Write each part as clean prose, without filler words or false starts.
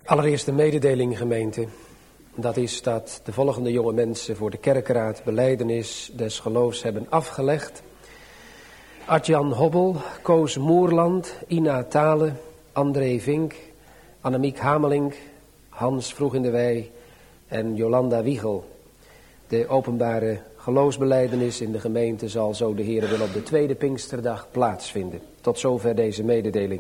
Allereerst een mededeling, gemeente. Dat is dat de volgende jonge mensen voor de kerkenraad belijdenis des geloofs hebben afgelegd. Adjan Hobbel, Koos Moerland, Ina Thale, André Vink, Annemiek Hamelink, Hans Vroegindewij en Jolanda Wiegel. De openbare geloofsbelijdenis in de gemeente zal, zo de Heer wil, op de tweede Pinksterdag plaatsvinden. Tot zover deze mededeling.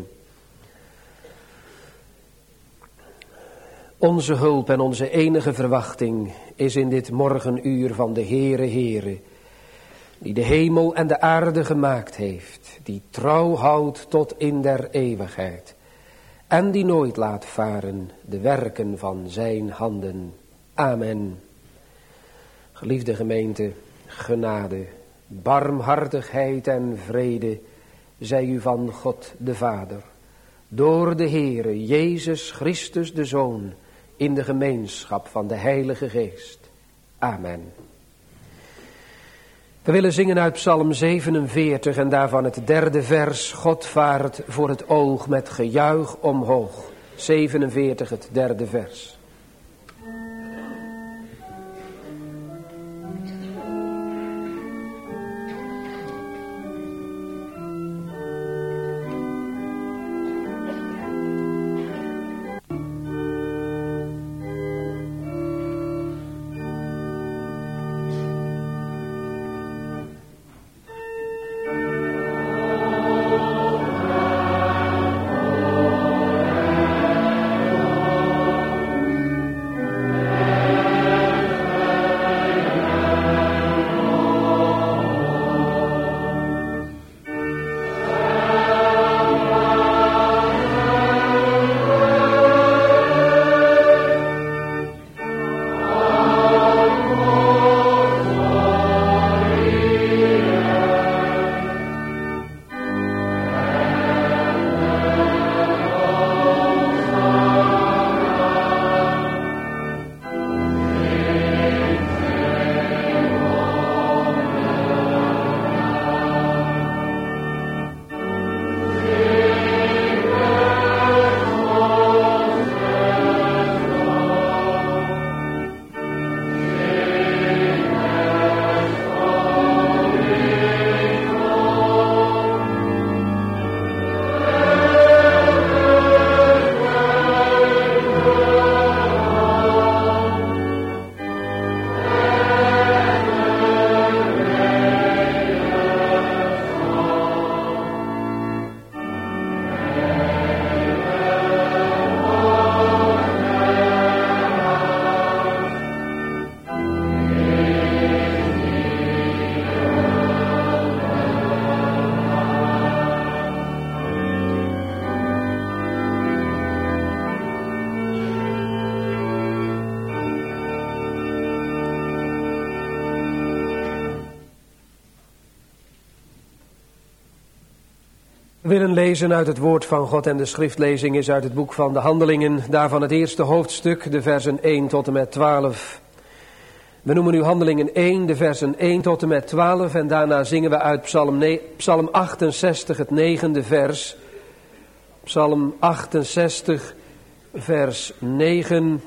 Onze hulp en onze enige verwachting is in dit morgenuur van de Heere, die de hemel en de aarde gemaakt heeft, die trouw houdt tot in der eeuwigheid en die nooit laat varen de werken van zijn handen. Amen. Geliefde gemeente, genade, barmhartigheid en vrede zij u van God de Vader, door de Heere Jezus Christus de Zoon, in de gemeenschap van de Heilige Geest. Amen. We willen zingen uit Psalm 47 en daarvan het derde vers. God vaart voor het oog met gejuich omhoog. 47, het derde vers. We willen lezen uit het woord van God en de schriftlezing is uit het boek van de Handelingen. Daarvan het eerste hoofdstuk, de versen 1 tot en met 12. We noemen nu Handelingen 1, de versen 1 tot en met 12. En daarna zingen we uit Psalm 68, het negende vers. Psalm 68, vers 9.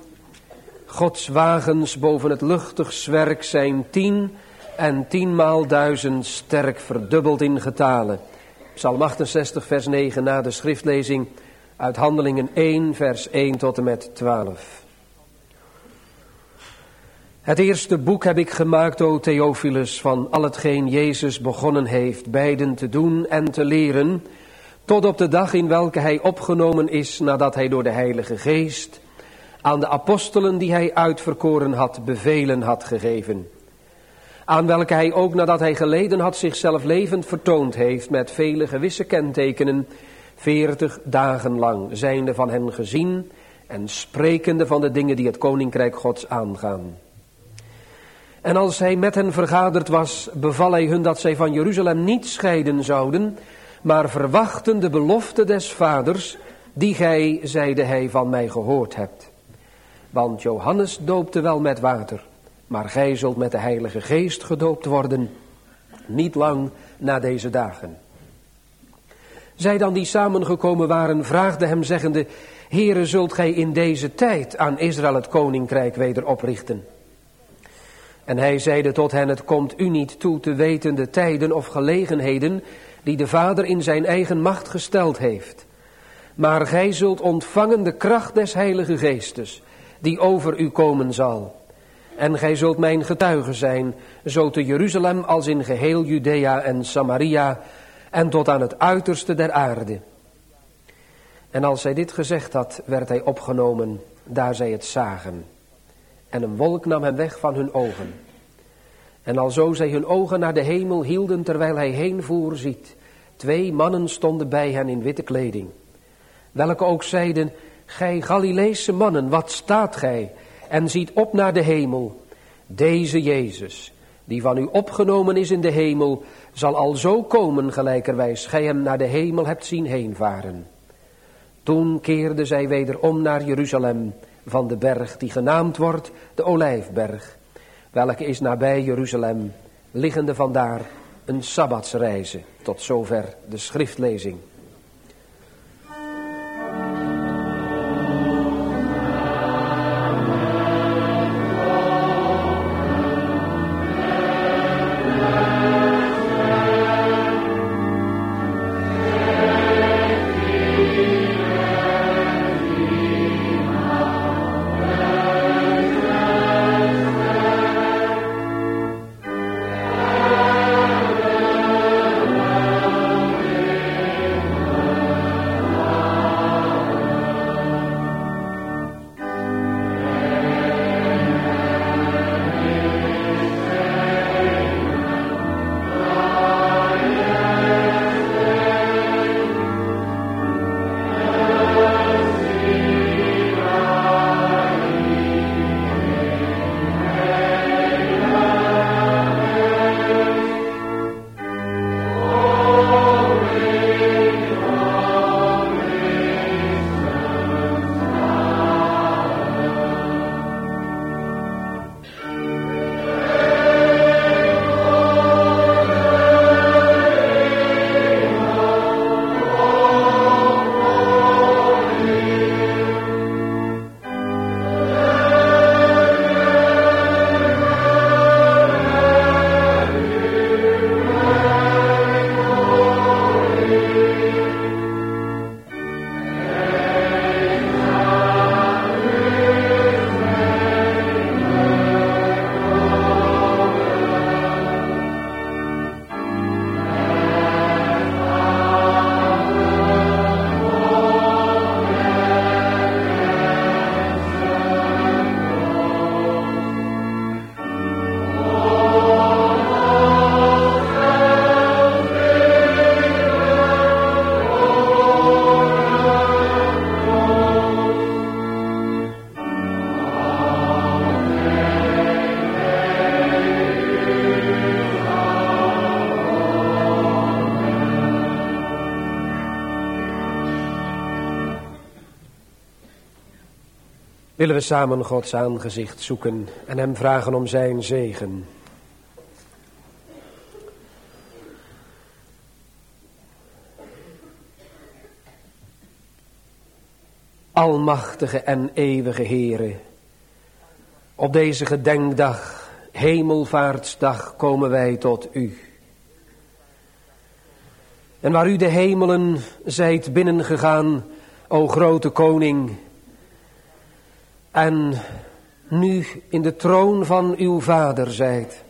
Gods wagens boven het luchtig zwerk zijn 10 en 10.000 sterk verdubbeld in getale. Psalm 68, vers 9 na de schriftlezing uit Handelingen 1, vers 1 tot en met 12. Het eerste boek heb ik gemaakt, o Theophilus, van al hetgeen Jezus begonnen heeft, beiden te doen en te leren, tot op de dag in welke hij opgenomen is, nadat hij door de Heilige Geest aan de apostelen die hij uitverkoren had, bevelen had gegeven. Aan welke hij ook nadat hij geleden had zichzelf levend vertoond heeft met vele gewisse kentekenen, 40 dagen lang, zijnde van hen gezien en sprekende van de dingen die het koninkrijk Gods aangaan. En als hij met hen vergaderd was, beval hij hun dat zij van Jeruzalem niet scheiden zouden, maar verwachten de belofte des Vaders, die gij, zeide hij, van mij gehoord hebt. Want Johannes doopte wel met water, maar gij zult met de Heilige Geest gedoopt worden, niet lang na deze dagen. Zij dan die samengekomen waren, vraagden hem zeggende, Heere, zult gij in deze tijd aan Israël het koninkrijk weder oprichten? En hij zeide tot hen, het komt u niet toe te weten de tijden of gelegenheden die de Vader in zijn eigen macht gesteld heeft. Maar gij zult ontvangen de kracht des Heilige Geestes, die over u komen zal. En gij zult mijn getuige zijn, zo te Jeruzalem als in geheel Judea en Samaria en tot aan het uiterste der aarde. En als hij dit gezegd had, werd hij opgenomen, daar zij het zagen. En een wolk nam hem weg van hun ogen. En alzo zij hun ogen naar de hemel hielden terwijl hij heenvoer, ziet, 2 mannen stonden bij hen in witte kleding. Welke ook zeiden, gij Galileese mannen, wat staat gij? En ziet op naar de hemel. Deze Jezus, die van u opgenomen is in de hemel, zal alzo komen gelijkerwijs gij hem naar de hemel hebt zien heenvaren. Toen keerden zij weder om naar Jeruzalem van de berg die genaamd wordt de Olijfberg, welke is nabij Jeruzalem, liggende vandaar een sabbatsreize. Tot zover de schriftlezing. Willen we samen Gods aangezicht zoeken en hem vragen om zijn zegen. Almachtige en eeuwige Heere, op deze gedenkdag, hemelvaartsdag, komen wij tot u. En waar u de hemelen zijt binnengegaan, o grote koning, en nu in de troon van uw Vader zijt.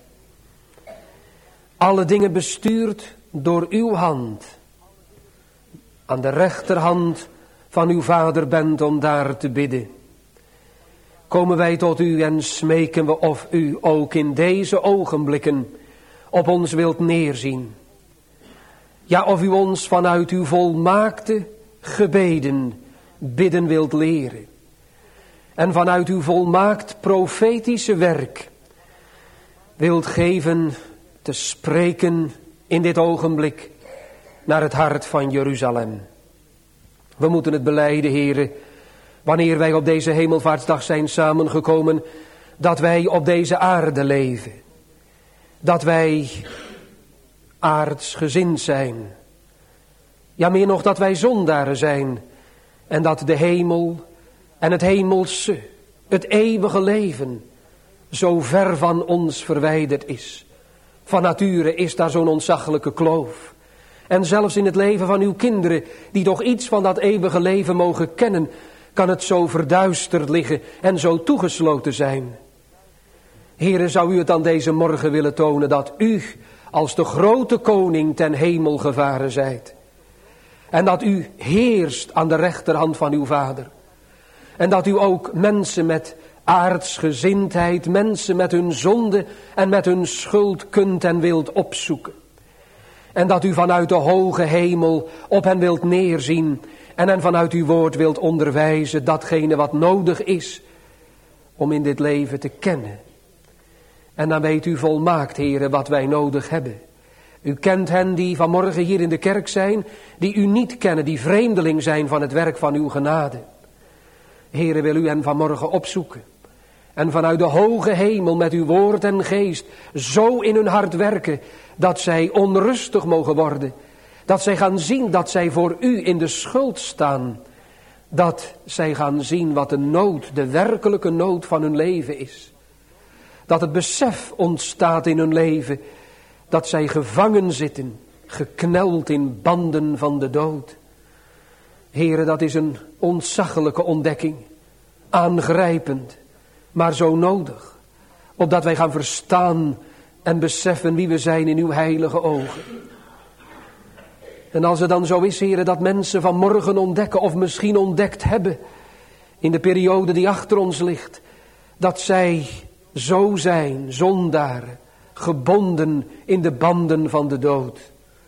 Alle dingen bestuurd door uw hand. Aan de rechterhand van uw Vader bent om daar te bidden. Komen wij tot u en smeken we of u ook in deze ogenblikken op ons wilt neerzien. Ja, of u ons vanuit uw volmaakte gebeden bidden wilt leren. En vanuit uw volmaakt profetische werk wilt geven te spreken in dit ogenblik naar het hart van Jeruzalem. We moeten het belijden, Heere, wanneer wij op deze hemelvaartsdag zijn samengekomen, dat wij op deze aarde leven. Dat wij aardsgezind zijn. Ja, meer nog dat wij zondaren zijn En dat de hemel en het hemelse, het eeuwige leven, zo ver van ons verwijderd is. Van nature is daar zo'n ontzaglijke kloof. En zelfs in het leven van uw kinderen, die toch iets van dat eeuwige leven mogen kennen, kan het zo verduisterd liggen en zo toegesloten zijn. Heere, zou u het dan deze morgen willen tonen dat u als de grote koning ten hemel gevaren zijt. En dat u heerst aan de rechterhand van uw Vader. En dat u ook mensen met aardsgezindheid, mensen met hun zonde en met hun schuld kunt en wilt opzoeken. En dat u vanuit de hoge hemel op hen wilt neerzien en hen vanuit uw woord wilt onderwijzen datgene wat nodig is om in dit leven te kennen. En dan weet u volmaakt, Heere, wat wij nodig hebben. U kent hen die vanmorgen hier in de kerk zijn, die u niet kennen, die vreemdeling zijn van het werk van uw genade. Heere, wil u hen vanmorgen opzoeken. En vanuit de hoge hemel met uw woord en geest zo in hun hart werken, dat zij onrustig mogen worden. Dat zij gaan zien dat zij voor u in de schuld staan. Dat zij gaan zien wat de nood, de werkelijke nood van hun leven is. Dat het besef ontstaat in hun leven dat zij gevangen zitten, gekneld in banden van de dood. Heere, dat is een ontzaglijke ontdekking, aangrijpend, maar zo nodig, opdat wij gaan verstaan en beseffen wie we zijn in uw heilige ogen. En als het dan zo is, Heere, dat mensen vanmorgen ontdekken of misschien ontdekt hebben in de periode die achter ons ligt, dat zij zo zijn, zondaren, gebonden in de banden van de dood.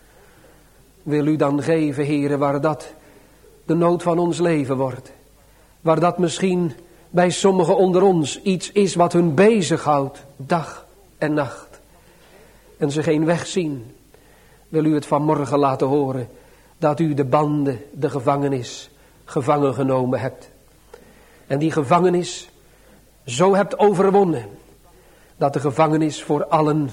Wil u dan geven, Heere, waar dat de nood van ons leven wordt. Waar dat misschien bij sommigen onder ons iets is wat hun bezighoudt, dag en nacht. En ze geen weg zien. Wil u het vanmorgen laten horen dat u de banden, de gevangenis, gevangen genomen hebt. En die gevangenis zo hebt overwonnen. Dat de gevangenis voor allen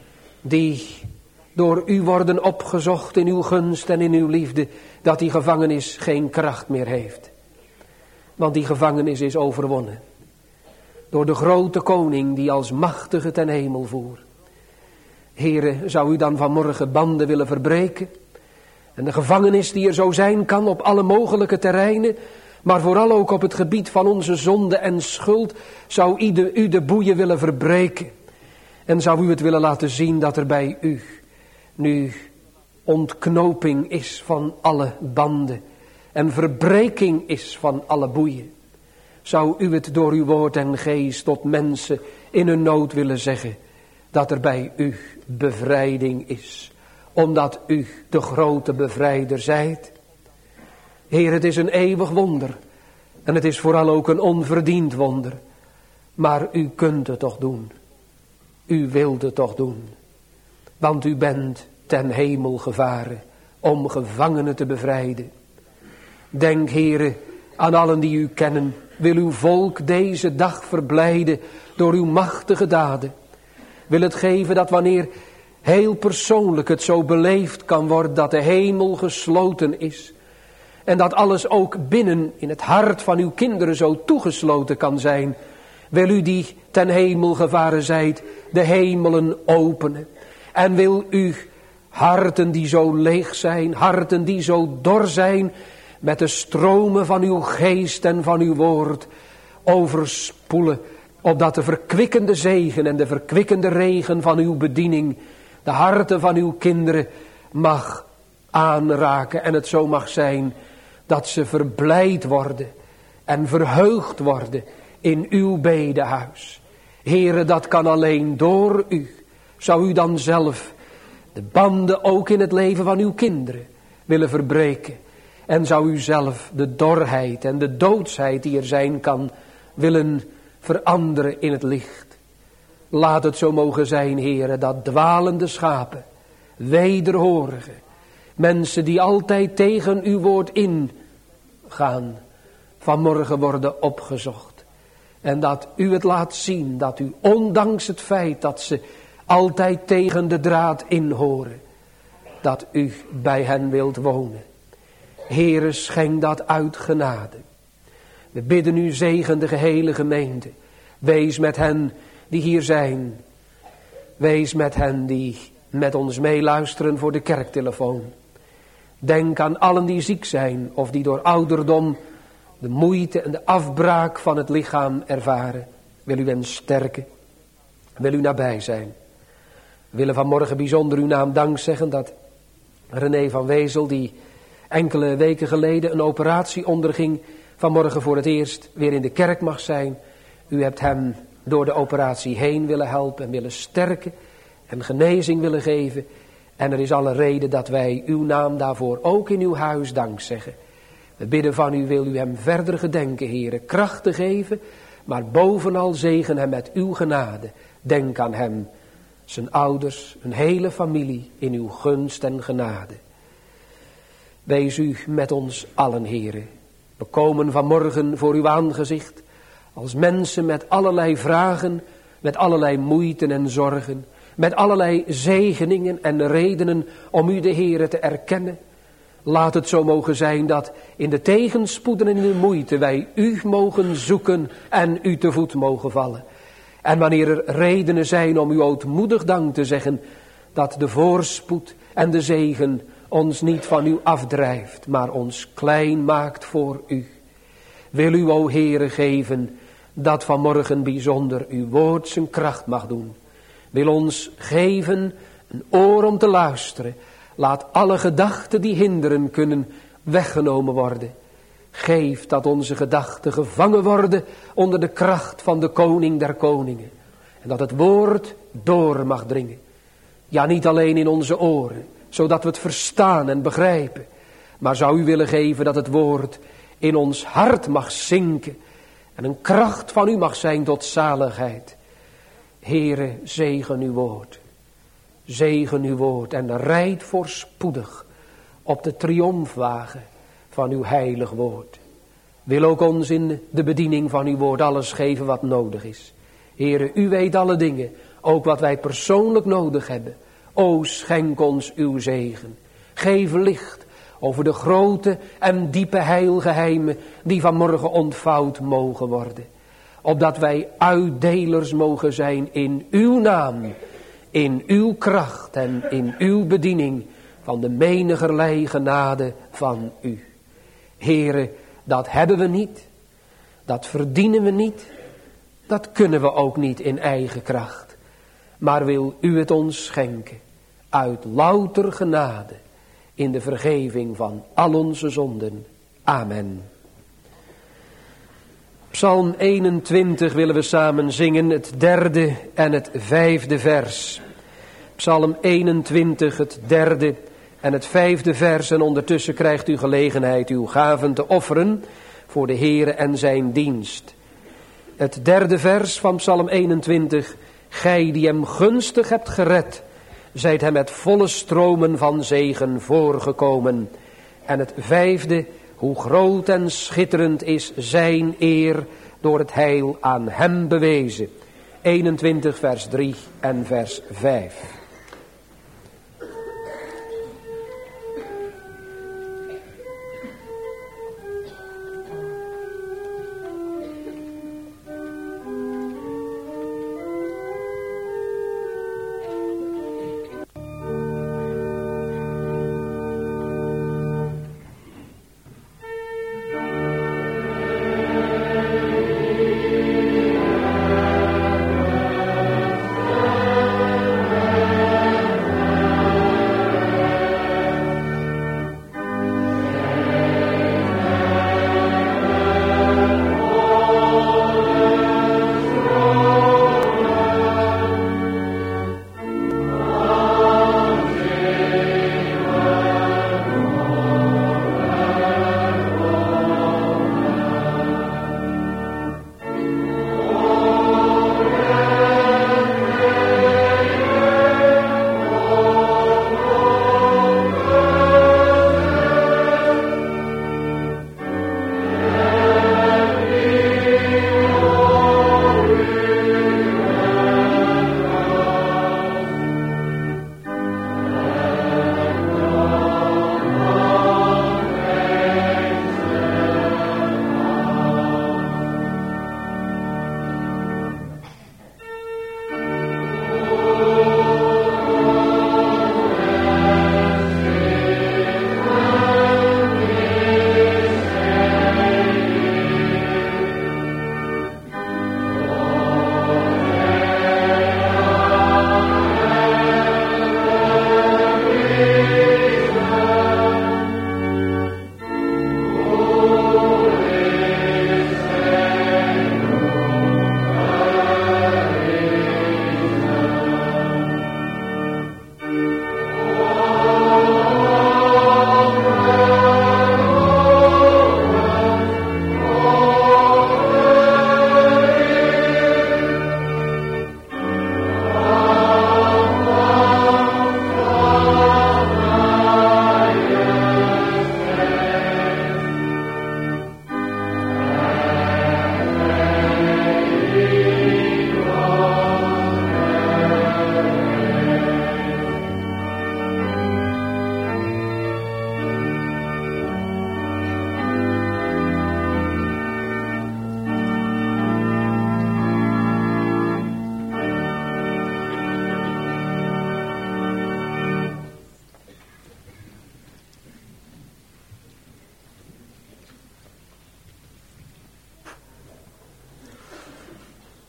die door u worden opgezocht in uw gunst en in uw liefde, dat die gevangenis geen kracht meer heeft. Want die gevangenis is overwonnen. Door de grote koning die als machtige ten hemel voer. Heere, zou u dan vanmorgen banden willen verbreken? En de gevangenis die er zo zijn kan op alle mogelijke terreinen, maar vooral ook op het gebied van onze zonde en schuld, zou u de boeien willen verbreken. En zou u het willen laten zien dat er bij u nu ontknoping is van alle banden en verbreking is van alle boeien. Zou u het door uw woord en geest tot mensen in hun nood willen zeggen, dat er bij u bevrijding is, omdat u de grote bevrijder zijt. Heer, het is een eeuwig wonder en het is vooral ook een onverdiend wonder, maar u kunt het toch doen. U wilt het toch doen, want u bent ten hemel gevaren om gevangenen te bevrijden. Denk, Heere, aan allen die u kennen. Wil uw volk deze dag verblijden door uw machtige daden. Wil het geven dat wanneer heel persoonlijk het zo beleefd kan worden dat de hemel gesloten is. En dat alles ook binnen in het hart van uw kinderen zo toegesloten kan zijn. Wil u die ten hemel gevaren zijt, de hemelen openen. En wil u harten die zo leeg zijn, harten die zo dor zijn, met de stromen van uw geest en van uw woord overspoelen, opdat de verkwikkende zegen en de verkwikkende regen van uw bediening de harten van uw kinderen mag aanraken. En het zo mag zijn dat ze verblijd worden en verheugd worden in uw bedehuis. Heere, dat kan alleen door u. Zou u dan zelf de banden ook in het leven van uw kinderen willen verbreken? En zou u zelf de dorheid en de doodsheid die er zijn kan willen veranderen in het licht? Laat het zo mogen zijn, Heere, dat dwalende schapen, wederhorigen, mensen die altijd tegen uw woord ingaan, vanmorgen worden opgezocht. En dat u het laat zien, dat u ondanks het feit dat ze altijd tegen de draad inhoren, dat u bij hen wilt wonen. Heere, schenk dat uit genade. We bidden u, zegen de gehele gemeente. Wees met hen die hier zijn. Wees met hen die met ons meeluisteren voor de kerktelefoon. Denk aan allen die ziek zijn of die door ouderdom de moeite en de afbraak van het lichaam ervaren. Wil u hen sterken. Wil u nabij zijn. We willen vanmorgen bijzonder uw naam dank zeggen dat René van Wezel, die enkele weken geleden een operatie onderging, vanmorgen voor het eerst weer in de kerk mag zijn. U hebt hem door de operatie heen willen helpen en willen sterken en genezing willen geven. En er is alle reden dat wij uw naam daarvoor ook in uw huis dank zeggen. We bidden van u, wil u hem verder gedenken, Heere, kracht te geven, maar bovenal zegen hem met uw genade. Denk aan hem, zijn ouders, een hele familie in uw gunst en genade. Wees u met ons allen, Heere. We komen vanmorgen voor uw aangezicht als mensen met allerlei vragen, met allerlei moeiten en zorgen, met allerlei zegeningen en redenen om u de Heere te erkennen. Laat het zo mogen zijn dat in de tegenspoeden en in de moeite wij u mogen zoeken en u te voet mogen vallen. En wanneer er redenen zijn om u ootmoedig dank te zeggen, dat de voorspoed en de zegen ons niet van u afdrijft, maar ons klein maakt voor u. Wil u, o Heere, geven dat vanmorgen bijzonder uw woord zijn kracht mag doen. Wil ons geven een oor om te luisteren. Laat alle gedachten die hinderen kunnen weggenomen worden. Geef dat onze gedachten gevangen worden onder de kracht van de koning der koningen. En dat het woord door mag dringen. Ja, niet alleen in onze oren, zodat we het verstaan en begrijpen. Maar zou u willen geven dat het woord in ons hart mag zinken. En een kracht van u mag zijn tot zaligheid. Heere, zegen uw woord. Zegen uw woord en rijd voorspoedig op de triomfwagen van uw heilig woord. Wil ook ons in de bediening van uw woord alles geven wat nodig is. Heere, u weet alle dingen, ook wat wij persoonlijk nodig hebben. O, schenk ons uw zegen. Geef licht over de grote en diepe heilgeheimen die vanmorgen ontvouwd mogen worden. Opdat wij uitdelers mogen zijn in uw naam, in uw kracht en in uw bediening van de menigerlei genade van u. Heere, dat hebben we niet, dat verdienen we niet, dat kunnen we ook niet in eigen kracht. Maar wil u het ons schenken uit louter genade in de vergeving van al onze zonden. Amen. Psalm 21 willen we samen zingen, het 3e en het 5e vers. Psalm 21, het 3e en het 5e vers. En ondertussen krijgt u gelegenheid uw gaven te offeren voor de Heere en zijn dienst. Het 3e vers van Psalm 21. Gij die hem gunstig hebt gered, zijt hem met volle stromen van zegen voorgekomen. En het 5e, hoe groot en schitterend is zijn eer door het heil aan hem bewezen. 21 vers 3 en vers 5.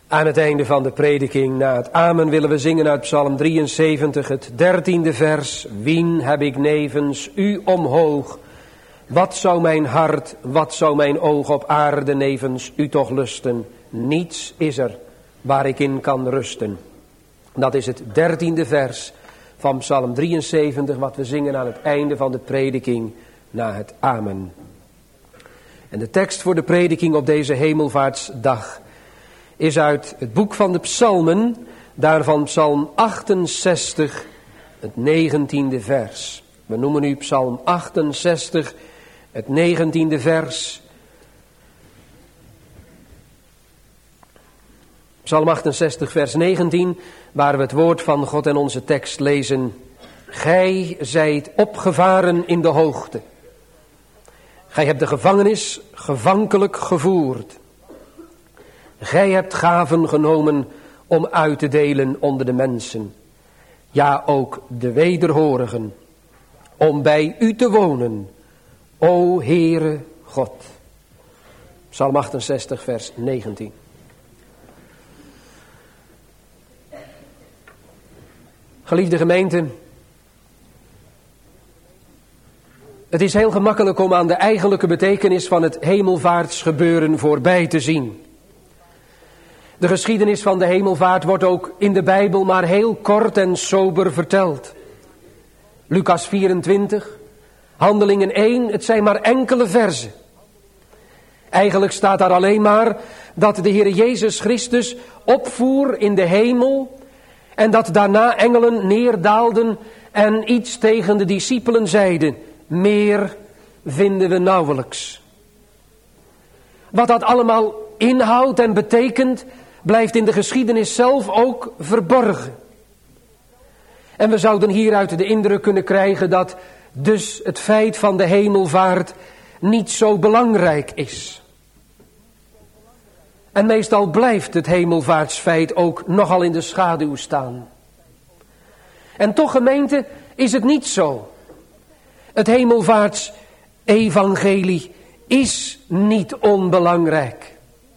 Aan het einde van de prediking, na het amen, willen we zingen uit Psalm 73, het 13e vers. Wien heb ik nevens u omhoog? Wat zou mijn hart, wat zou mijn oog op aarde nevens u toch lusten? Niets is er waar ik in kan rusten. Dat is het 13e vers van Psalm 73, wat we zingen aan het einde van de prediking, na het amen. En de tekst voor de prediking op deze hemelvaartsdag is uit het boek van de psalmen, daarvan psalm 68, het 19e vers. We noemen nu psalm 68, het 19e vers. Psalm 68, vers 19, waar we het woord van God en onze tekst lezen. Gij zijt opgevaren in de hoogte. Gij hebt de gevangenis gevankelijk gevoerd. Gij hebt gaven genomen om uit te delen onder de mensen. Ja, ook de wederhorigen. Om bij u te wonen, o Heere God. Psalm 68, vers 19. Geliefde gemeente, het is heel gemakkelijk om aan de eigenlijke betekenis van het hemelvaartsgebeuren voorbij te zien. De geschiedenis van de hemelvaart wordt ook in de Bijbel maar heel kort en sober verteld. Lucas 24, Handelingen 1, het zijn maar enkele verzen. Eigenlijk staat daar alleen maar dat de Heer Jezus Christus opvoer in de hemel en dat daarna engelen neerdaalden en iets tegen de discipelen zeiden. Meer vinden we nauwelijks. Wat dat allemaal inhoudt en betekent, blijft in de geschiedenis zelf ook verborgen. En we zouden hieruit de indruk kunnen krijgen dat dus het feit van de hemelvaart niet zo belangrijk is. En meestal blijft het hemelvaartsfeit ook nogal in de schaduw staan. En toch, gemeente, is het niet zo. Het hemelvaartsevangelie is niet onbelangrijk.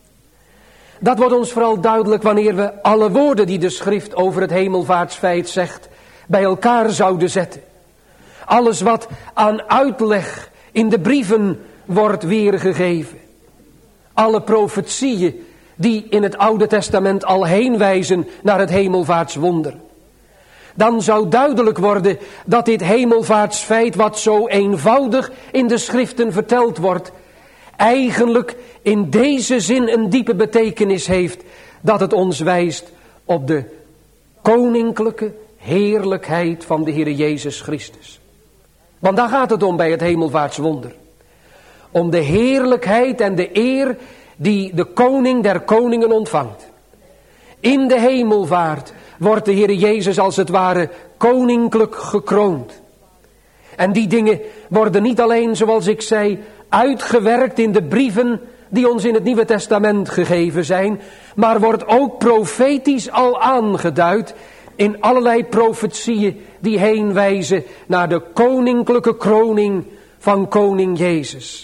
Dat wordt ons vooral duidelijk wanneer we alle woorden die de schrift over het hemelvaartsfeit zegt, bij elkaar zouden zetten. Alles wat aan uitleg in de brieven wordt weergegeven. Alle profetieën die in het Oude Testament al heen wijzen naar het hemelvaartswonder. Dan zou duidelijk worden dat dit hemelvaartsfeit, wat zo eenvoudig in de schriften verteld wordt, eigenlijk in deze zin een diepe betekenis heeft, dat het ons wijst op de koninklijke heerlijkheid van de Heer Jezus Christus. Want daar gaat het om bij het hemelvaartswonder. Om de heerlijkheid en de eer die de koning der koningen ontvangt. In de hemelvaart wordt de Heer Jezus als het ware koninklijk gekroond. En die dingen worden niet alleen, zoals ik zei, uitgewerkt in de brieven die ons in het Nieuwe Testament gegeven zijn, maar wordt ook profetisch al aangeduid in allerlei profetieën die heen wijzen naar de koninklijke kroning van koning Jezus.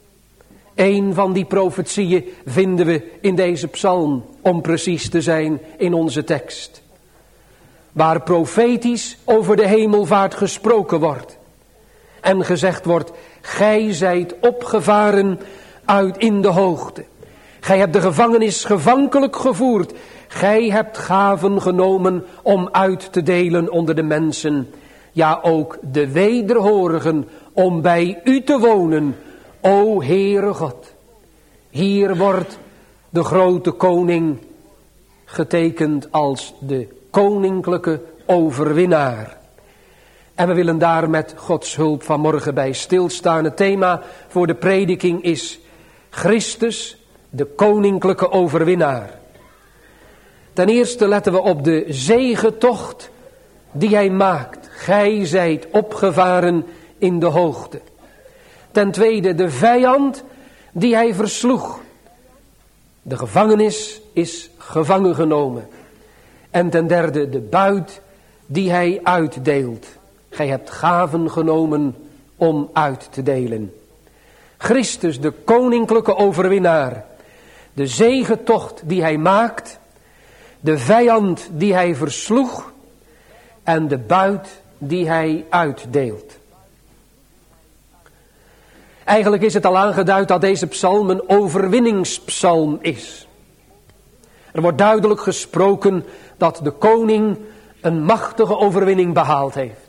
Een van die profetieën vinden we in deze psalm, om precies te zijn in onze tekst. Waar profetisch over de hemelvaart gesproken wordt. En gezegd wordt, gij zijt opgevaren uit in de hoogte. Gij hebt de gevangenis gevankelijk gevoerd. Gij hebt gaven genomen om uit te delen onder de mensen. Ja, ook de wederhorigen om bij u te wonen, o Heere God. Hier wordt de grote koning getekend als de koninklijke overwinnaar. En we willen daar met Gods hulp vanmorgen bij stilstaan. Het thema voor de prediking is Christus, de koninklijke overwinnaar. Ten eerste letten we op de zegetocht die hij maakt. Gij zijt opgevaren in de hoogte. Ten tweede de vijand die hij versloeg. De gevangenis is gevangen genomen. En ten derde de buit die hij uitdeelt. Gij hebt gaven genomen om uit te delen. Christus, de koninklijke overwinnaar. De zegetocht die hij maakt, de vijand die hij versloeg en de buit die hij uitdeelt. Eigenlijk is het al aangeduid dat deze psalm een overwinningspsalm is. Er wordt duidelijk gesproken dat de koning een machtige overwinning behaald heeft.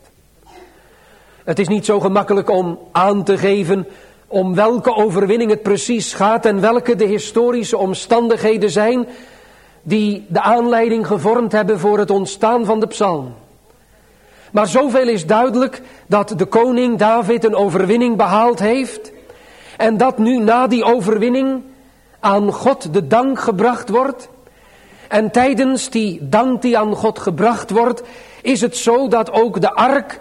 Het is niet zo gemakkelijk om aan te geven om welke overwinning het precies gaat en welke de historische omstandigheden zijn die de aanleiding gevormd hebben voor het ontstaan van de psalm. Maar zoveel is duidelijk dat de koning David een overwinning behaald heeft en dat nu na die overwinning aan God de dank gebracht wordt. En tijdens die dank die aan God gebracht wordt, is het zo dat ook de ark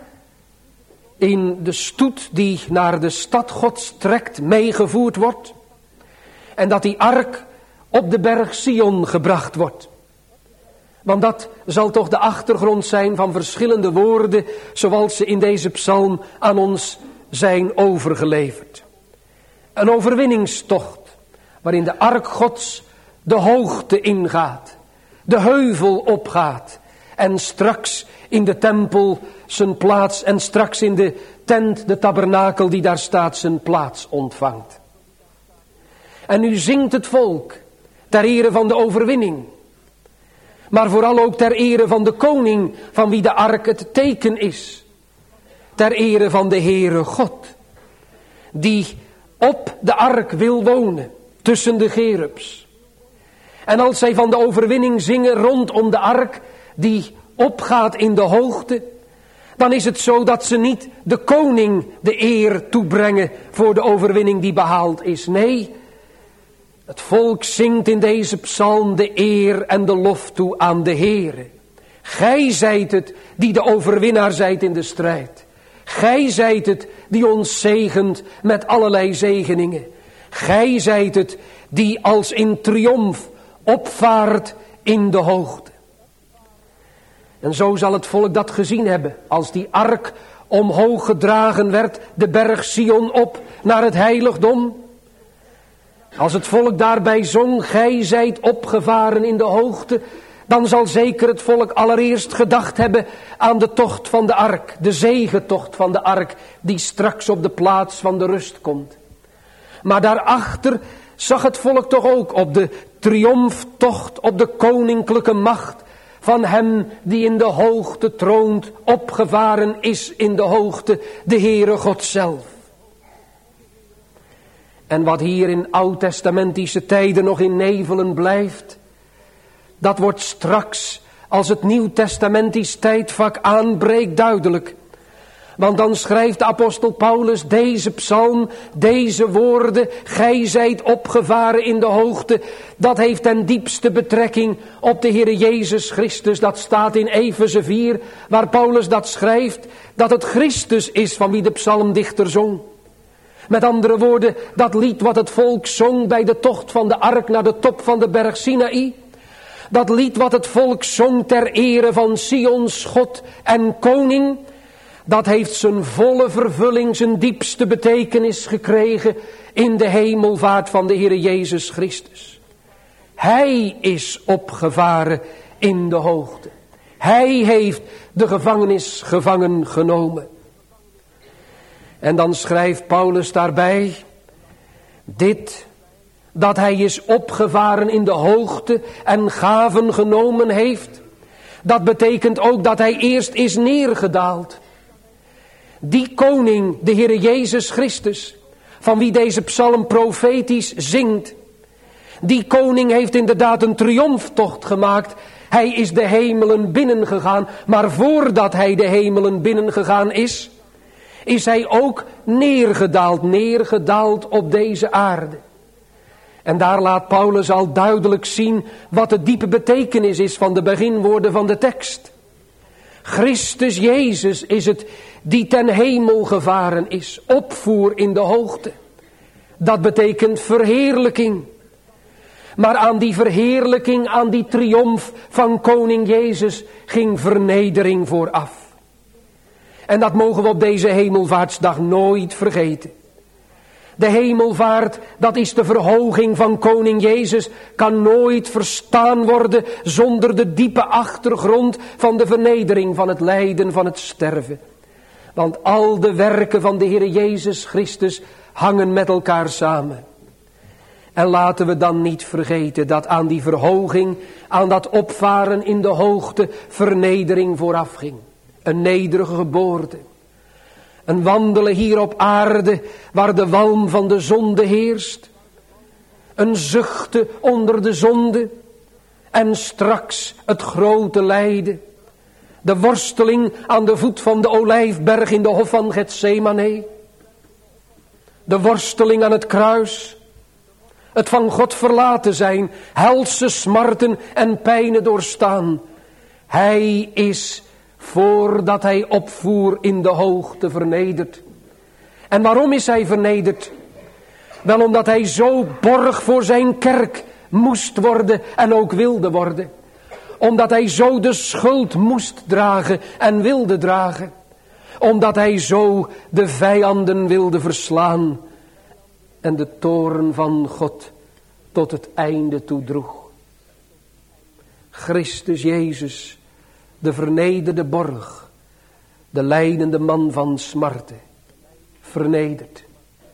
in de stoet die naar de stad Gods trekt meegevoerd wordt. En dat die ark op de berg Sion gebracht wordt. Want dat zal toch de achtergrond zijn van verschillende woorden zoals ze in deze psalm aan ons zijn overgeleverd. Een overwinningstocht waarin de ark Gods de hoogte ingaat, de heuvel opgaat en straks in de tempel zijn plaats en straks in de tent, de tabernakel die daar staat, zijn plaats ontvangt. En nu zingt het volk ter ere van de overwinning, maar vooral ook ter ere van de koning van wie de ark het teken is. Ter ere van de Heere God, die op de ark wil wonen tussen de cherubs. En als zij van de overwinning zingen rondom de ark die opgaat in de hoogte, dan is het zo dat ze niet de koning de eer toebrengen voor de overwinning die behaald is. Nee, het volk zingt in deze psalm de eer en de lof toe aan de Heere. Gij zijt het die de overwinnaar zijt in de strijd. Gij zijt het die ons zegent met allerlei zegeningen. Gij zijt het die als in triomf opvaart in de hoogte. En zo zal het volk dat gezien hebben, als die ark omhoog gedragen werd, de berg Sion op naar het heiligdom. Als het volk daarbij zong, gij zijt opgevaren in de hoogte, dan zal zeker het volk allereerst gedacht hebben aan de tocht van de ark, de zegentocht van de ark, die straks op de plaats van de rust komt. Maar daarachter zag het volk toch ook op de triomftocht, op de koninklijke macht van hem die in de hoogte troont, opgevaren is in de hoogte, de Heere God zelf. En wat hier in oud-testamentische tijden nog in nevelen blijft, dat wordt straks, als het nieuw-testamentisch tijdvak aanbreekt, duidelijk. Want dan schrijft de apostel Paulus deze psalm, deze woorden, gij zijt opgevaren in de hoogte. Dat heeft ten diepste betrekking op de Heere Jezus Christus. Dat staat in Efeze 4, waar Paulus dat schrijft, dat het Christus is van wie de psalmdichter zong. Met andere woorden, dat lied wat het volk zong bij de tocht van de ark naar de top van de berg Sinaï. Dat lied wat het volk zong ter ere van Sions God en koning. Dat heeft zijn volle vervulling, zijn diepste betekenis gekregen in de hemelvaart van de Heere Jezus Christus. Hij is opgevaren in de hoogte. Hij heeft de gevangenis gevangen genomen. En dan schrijft Paulus daarbij, dit, dat hij is opgevaren in de hoogte en gaven genomen heeft, dat betekent ook dat hij eerst is neergedaald. Die koning, de Heere Jezus Christus, van wie deze psalm profetisch zingt, die koning heeft inderdaad een triomftocht gemaakt. Hij is de hemelen binnengegaan, maar voordat hij de hemelen binnengegaan is hij ook neergedaald op deze aarde. En daar laat Paulus al duidelijk zien wat de diepe betekenis is van de beginwoorden van de tekst. Christus Jezus is het die ten hemel gevaren is, opvoer in de hoogte. Dat betekent verheerlijking. Maar aan die verheerlijking, aan die triomf van koning Jezus ging vernedering vooraf. En dat mogen we op deze hemelvaartsdag nooit vergeten. De hemelvaart, dat is de verhoging van koning Jezus, kan nooit verstaan worden zonder de diepe achtergrond van de vernedering, van het lijden, van het sterven. Want al de werken van de Heer Jezus Christus hangen met elkaar samen. En laten we dan niet vergeten dat aan die verhoging, aan dat opvaren in de hoogte, vernedering vooraf ging. Een nederige geboorte. Een wandelen hier op aarde waar de walm van de zonde heerst. Een zuchten onder de zonde. En straks het grote lijden. De worsteling aan de voet van de olijfberg in de hof van Getsemane. De worsteling aan het kruis. Het van God verlaten zijn. Helse smarten en pijnen doorstaan. Hij is, voordat hij opvoer, in de hoogte vernederd. En waarom is hij vernederd? Wel omdat hij zo borg voor zijn kerk moest worden en ook wilde worden. Omdat hij zo de schuld moest dragen en wilde dragen. Omdat hij zo de vijanden wilde verslaan. En de toorn van God tot het einde toe droeg. Christus Jezus, de vernederde borg, de lijdende man van smarten, vernederd.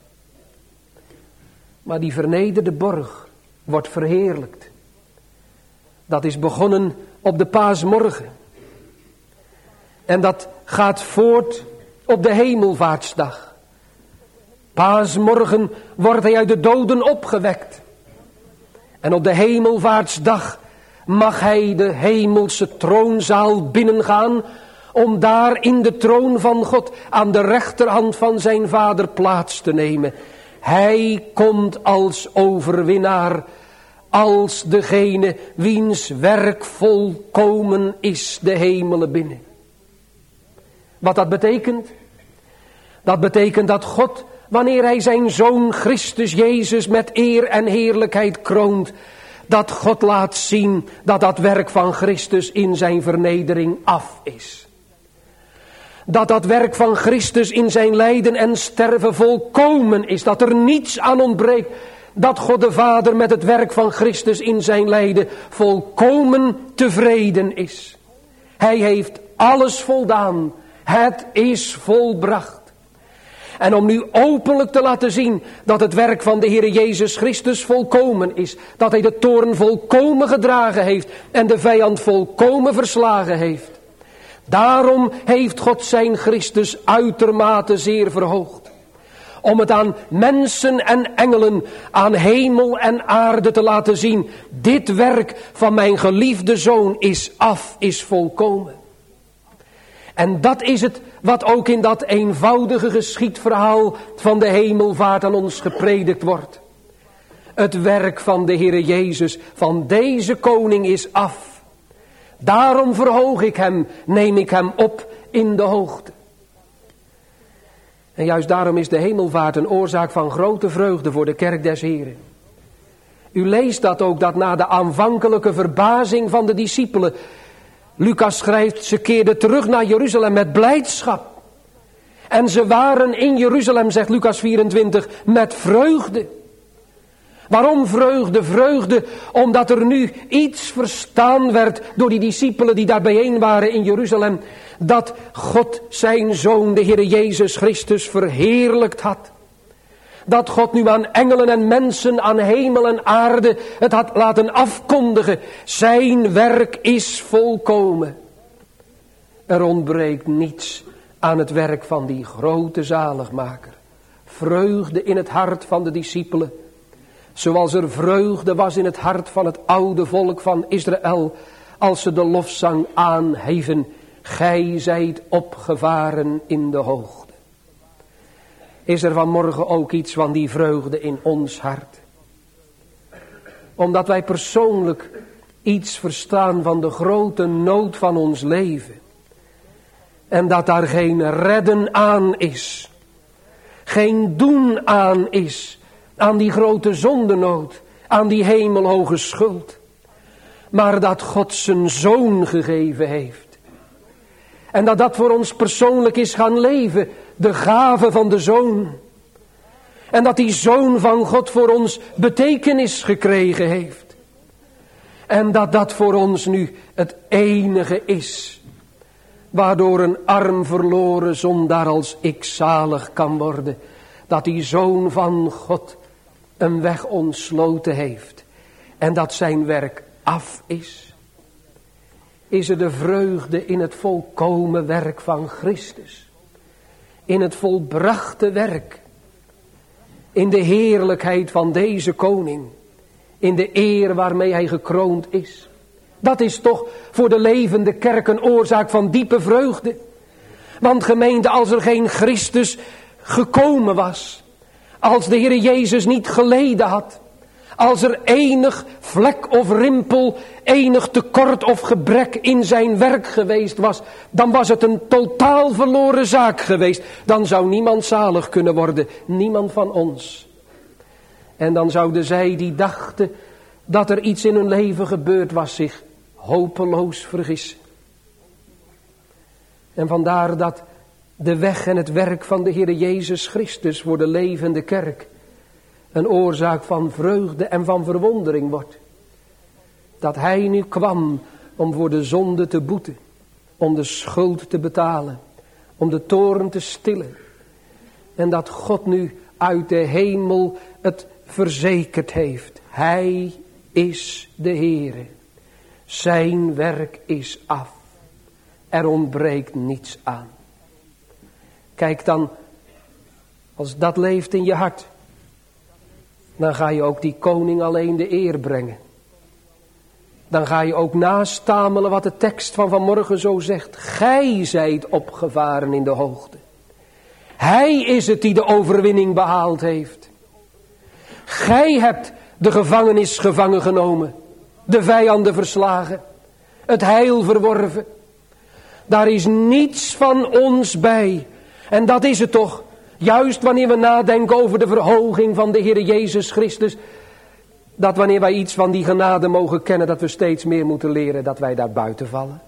Maar die vernederde borg wordt verheerlijkt. Dat is begonnen op de paasmorgen. En dat gaat voort op de hemelvaartsdag. Paasmorgen wordt hij uit de doden opgewekt. En op de hemelvaartsdag mag hij de hemelse troonzaal binnengaan, om daar in de troon van God aan de rechterhand van zijn Vader plaats te nemen. Hij komt als overwinnaar, als degene wiens werk volkomen is de hemelen binnen. Wat dat betekent? Dat betekent dat God, wanneer hij zijn Zoon Christus Jezus met eer en heerlijkheid kroont, dat God laat zien dat dat werk van Christus in zijn vernedering af is. Dat dat werk van Christus in zijn lijden en sterven volkomen is. Dat er niets aan ontbreekt. Dat God de Vader met het werk van Christus in zijn lijden volkomen tevreden is. Hij heeft alles voldaan. Het is volbracht. En om nu openlijk te laten zien dat het werk van de Heer Jezus Christus volkomen is. Dat hij de toorn volkomen gedragen heeft en de vijand volkomen verslagen heeft. Daarom heeft God zijn Christus uitermate zeer verhoogd. Om het aan mensen en engelen, aan hemel en aarde te laten zien. Dit werk van mijn geliefde Zoon is af, is volkomen. En dat is het wat ook in dat eenvoudige geschiedverhaal van de hemelvaart aan ons gepredikt wordt. Het werk van de Heere Jezus, van deze koning is af. Daarom verhoog ik hem, neem ik hem op in de hoogte. En juist daarom is de hemelvaart een oorzaak van grote vreugde voor de kerk des Heren. U leest dat ook, dat na de aanvankelijke verbazing van de discipelen, Lucas schrijft, ze keerden terug naar Jeruzalem met blijdschap. En ze waren in Jeruzalem, zegt Lucas 24, met vreugde. Waarom vreugde? Vreugde omdat er nu iets verstaan werd door die discipelen die daar bijeen waren in Jeruzalem. Dat God zijn Zoon, de Heer Jezus Christus, verheerlijkt had. Dat God nu aan engelen en mensen, aan hemel en aarde het had laten afkondigen. Zijn werk is volkomen. Er ontbreekt niets aan het werk van die grote zaligmaker. Vreugde in het hart van de discipelen. Zoals er vreugde was in het hart van het oude volk van Israël, als ze de lofzang aanheven. Gij zijt opgevaren in de hoogte. Is er vanmorgen ook iets van die vreugde in ons hart? Omdat wij persoonlijk iets verstaan van de grote nood van ons leven. En dat daar geen redden aan is. Geen doen aan is. Aan die grote zondenood, aan die hemelhoge schuld. Maar dat God zijn Zoon gegeven heeft. En dat dat voor ons persoonlijk is gaan leven, de gave van de Zoon. En dat die Zoon van God voor ons betekenis gekregen heeft. En dat dat voor ons nu het enige is. Waardoor een arm verloren zondaar als ik zalig kan worden. Dat die Zoon van God een weg ontsloten heeft. En dat zijn werk af is. Is er de vreugde in het volkomen werk van Christus. In het volbrachte werk. In de heerlijkheid van deze koning. In de eer waarmee hij gekroond is. Dat is toch voor de levende kerk een oorzaak van diepe vreugde. Want gemeente, als er geen Christus gekomen was. Als de Heer Jezus niet geleden had. Als er enig vlek of rimpel, enig tekort of gebrek in zijn werk geweest was. Dan was het een totaal verloren zaak geweest. Dan zou niemand zalig kunnen worden. Niemand van ons. En dan zouden zij die dachten dat er iets in hun leven gebeurd was zich hopeloos vergissen. En vandaar dat de weg en het werk van de Heer Jezus Christus voor de levende kerk een oorzaak van vreugde en van verwondering wordt. Dat hij nu kwam om voor de zonde te boeten, om de schuld te betalen, om de toorn te stillen. En dat God nu uit de hemel het verzekerd heeft. Hij is de Heere. Zijn werk is af. Er ontbreekt niets aan. Kijk dan, als dat leeft in je hart, dan ga je ook die koning alleen de eer brengen. Dan ga je ook nastamelen wat de tekst van vanmorgen zo zegt. Gij zijt opgevaren in de hoogte. Hij is het die de overwinning behaald heeft. Gij hebt de gevangenis gevangen genomen. De vijanden verslagen. Het heil verworven. Daar is niets van ons bij. En dat is het toch. Juist wanneer we nadenken over de verhoging van de Heer Jezus Christus. Dat wanneer wij iets van die genade mogen kennen. Dat we steeds meer moeten leren dat wij daar buiten vallen.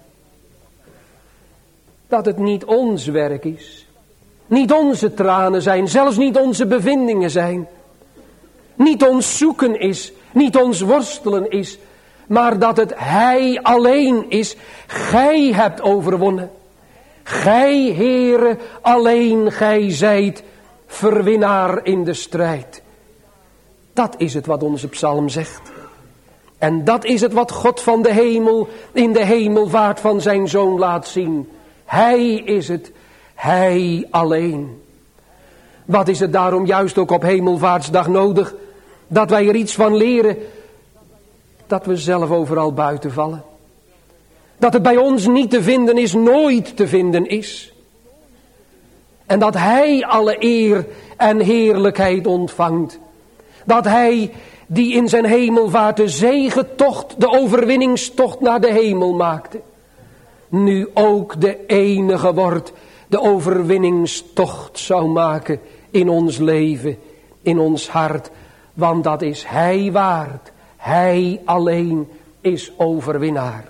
Dat het niet ons werk is. Niet onze tranen zijn. Zelfs niet onze bevindingen zijn. Niet ons zoeken is. Niet ons worstelen is. Maar dat het Hij alleen is. Gij hebt overwonnen. Gij, Heere, alleen gij zijt verwinnaar in de strijd. Dat is het wat onze psalm zegt. En dat is het wat God van de hemel in de hemelvaart van zijn Zoon laat zien. Hij is het, Hij alleen. Wat is het daarom juist ook op hemelvaartsdag nodig? Dat wij er iets van leren. Dat we zelf overal buiten vallen. Dat het bij ons niet te vinden is, nooit te vinden is. En dat Hij alle eer en heerlijkheid ontvangt. Dat Hij die in zijn hemelvaart de zegentocht, de overwinningstocht naar de hemel maakte. Nu ook de enige wordt, de overwinningstocht zou maken in ons leven, in ons hart. Want dat is Hij waard. Hij alleen is overwinnaar.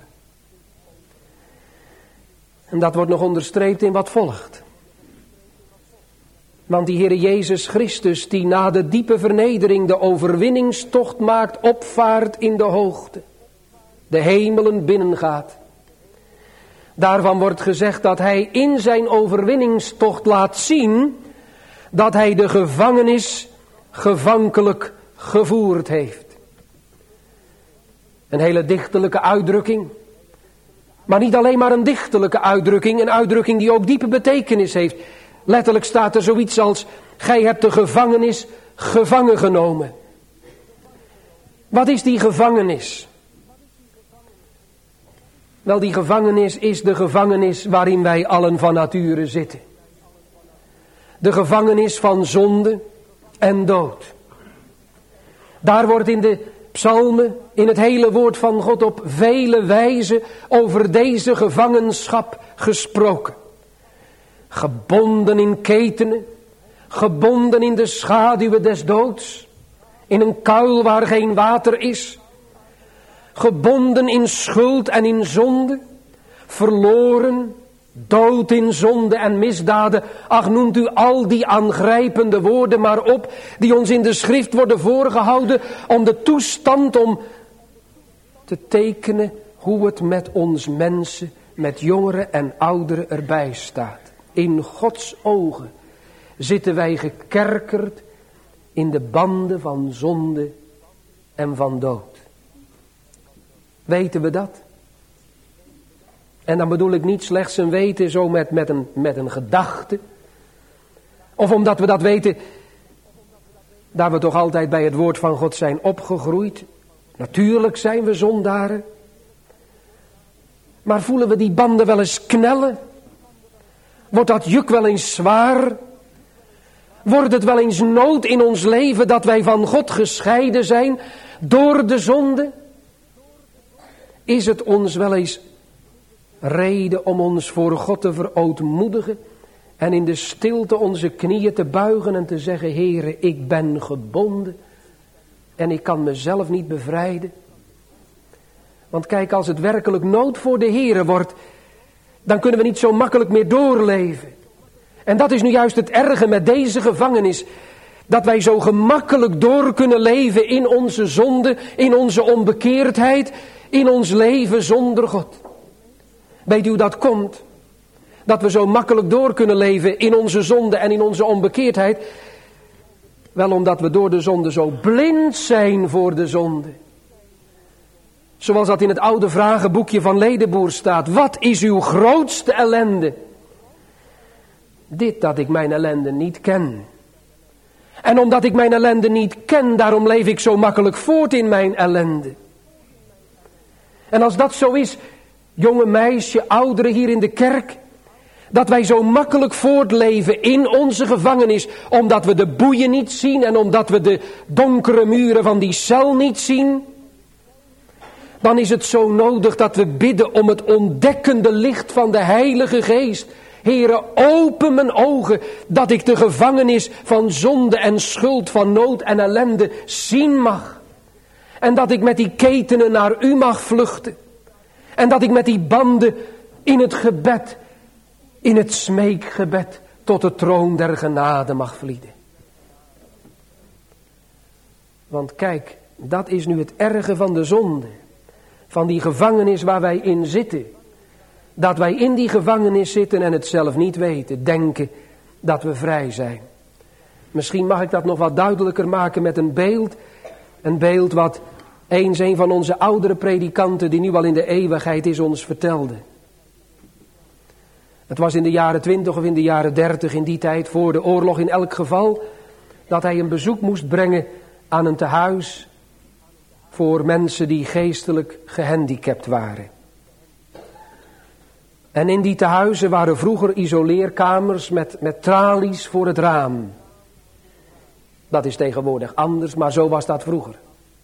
En dat wordt nog onderstreept in wat volgt. Want die Heere Jezus Christus die na de diepe vernedering de overwinningstocht maakt, opvaart in de hoogte. De hemelen binnengaat. Daarvan wordt gezegd dat Hij in zijn overwinningstocht laat zien dat Hij de gevangenis gevankelijk gevoerd heeft. Een hele dichterlijke uitdrukking. Maar niet alleen maar een dichterlijke uitdrukking. Een uitdrukking die ook diepe betekenis heeft. Letterlijk staat er zoiets als: gij hebt de gevangenis gevangen genomen. Wat is die gevangenis? Wel, die gevangenis is de gevangenis waarin wij allen van nature zitten. De gevangenis van zonde en dood. Daar wordt in de psalmen, in het hele woord van God op vele wijzen over deze gevangenschap gesproken. Gebonden in ketenen, gebonden in de schaduwen des doods, in een kuil waar geen water is, gebonden in schuld en in zonde, verloren, Dood in zonde en misdaden. Ach, noemt u al die aangrijpende woorden maar op, die ons in de schrift worden voorgehouden, om de toestand, om te tekenen hoe het met ons mensen, met jongeren en ouderen erbij staat. In Gods ogen zitten wij gekerkerd in de banden van zonde en van dood. Weten we dat? En dan bedoel ik niet slechts een weten zo met een gedachte. Of omdat we dat weten, daar we toch altijd bij het woord van God zijn opgegroeid. Natuurlijk zijn we zondaren. Maar voelen we die banden wel eens knellen? Wordt dat juk wel eens zwaar? Wordt het wel eens nood in ons leven dat wij van God gescheiden zijn door de zonde? Is het ons wel eens reden om ons voor God te verootmoedigen en in de stilte onze knieën te buigen en te zeggen: Heere, ik ben gebonden en ik kan mezelf niet bevrijden? Want kijk, als het werkelijk nood voor de Heere wordt, dan kunnen we niet zo makkelijk meer doorleven. En dat is nu juist het erge met deze gevangenis. Dat wij zo gemakkelijk door kunnen leven in onze zonde, in onze onbekeerdheid, in ons leven zonder God. Weet u hoe dat komt? Dat we zo makkelijk door kunnen leven in onze zonde en in onze onbekeerdheid. Wel omdat we door de zonde zo blind zijn voor de zonde. Zoals dat in het oude vragenboekje van Ledenboer staat. Wat is uw grootste ellende? Dit, dat ik mijn ellende niet ken. En omdat ik mijn ellende niet ken, daarom leef ik zo makkelijk voort in mijn ellende. En als dat zo is, jonge meisje, ouderen hier in de kerk, dat wij zo makkelijk voortleven in onze gevangenis, omdat we de boeien niet zien en omdat we de donkere muren van die cel niet zien, dan is het zo nodig dat we bidden om het ontdekkende licht van de Heilige Geest. Heere, open mijn ogen, dat ik de gevangenis van zonde en schuld, van nood en ellende zien mag. En dat ik met die ketenen naar u mag vluchten. En dat ik met die banden in het gebed, in het smeekgebed, tot de troon der genade mag vlieden. Want kijk, dat is nu het erge van de zonde. Van die gevangenis waar wij in zitten. Dat wij in die gevangenis zitten en het zelf niet weten. Denken dat we vrij zijn. Misschien mag ik dat nog wat duidelijker maken met een beeld. Een beeld wat eens een van onze oudere predikanten, die nu al in de eeuwigheid is, ons vertelde. Het was in de jaren 20 of in de jaren 30, in die tijd voor de oorlog in elk geval, dat hij een bezoek moest brengen aan een tehuis voor mensen die geestelijk gehandicapt waren. En in die tehuizen waren vroeger isoleerkamers met tralies voor het raam. Dat is tegenwoordig anders, maar zo was dat vroeger.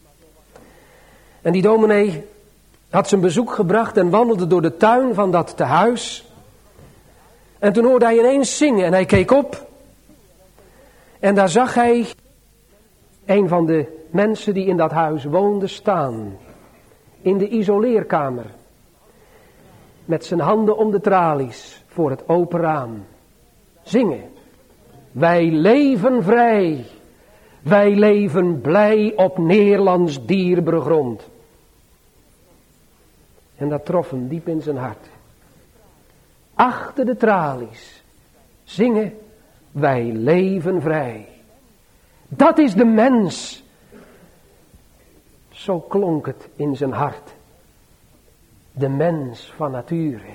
En die dominee had zijn bezoek gebracht en wandelde door de tuin van dat tehuis. En toen hoorde hij ineens zingen en hij keek op. En daar zag hij een van de mensen die in dat huis woonden staan. In de isoleerkamer. Met zijn handen om de tralies voor het open raam. Zingen. Wij leven vrij. Wij leven blij op Nederlands dierbare grond. En dat trof hem diep in zijn hart. Achter de tralies zingen. Wij leven vrij. Dat is de mens. Zo klonk het in zijn hart. De mens van nature.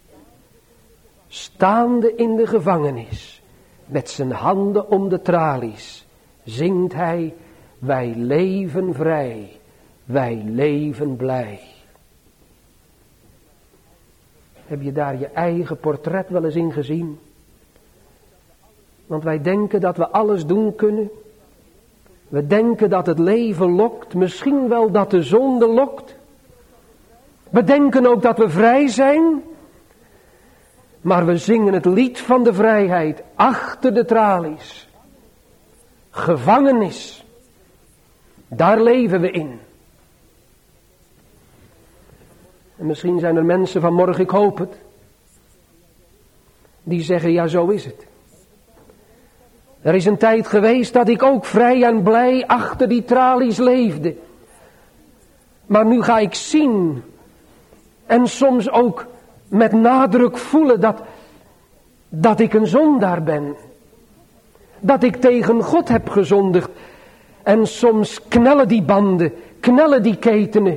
Staande in de gevangenis. Met zijn handen om de tralies. Zingt hij. Wij leven vrij. Wij leven blij. Heb je daar je eigen portret wel eens in gezien? Want wij denken dat we alles doen kunnen. We denken dat het leven lokt. Misschien wel dat de zonde lokt. We denken ook dat we vrij zijn. Maar we zingen het lied van de vrijheid achter de tralies. Gevangenis. Daar leven we in. En misschien zijn er mensen vanmorgen, ik hoop het, die zeggen, ja, zo is het. Er is een tijd geweest dat ik ook vrij en blij achter die tralies leefde. Maar nu ga ik zien en soms ook met nadruk voelen dat ik een zondaar ben. Dat ik tegen God heb gezondigd. En soms knellen die banden, knellen die ketenen.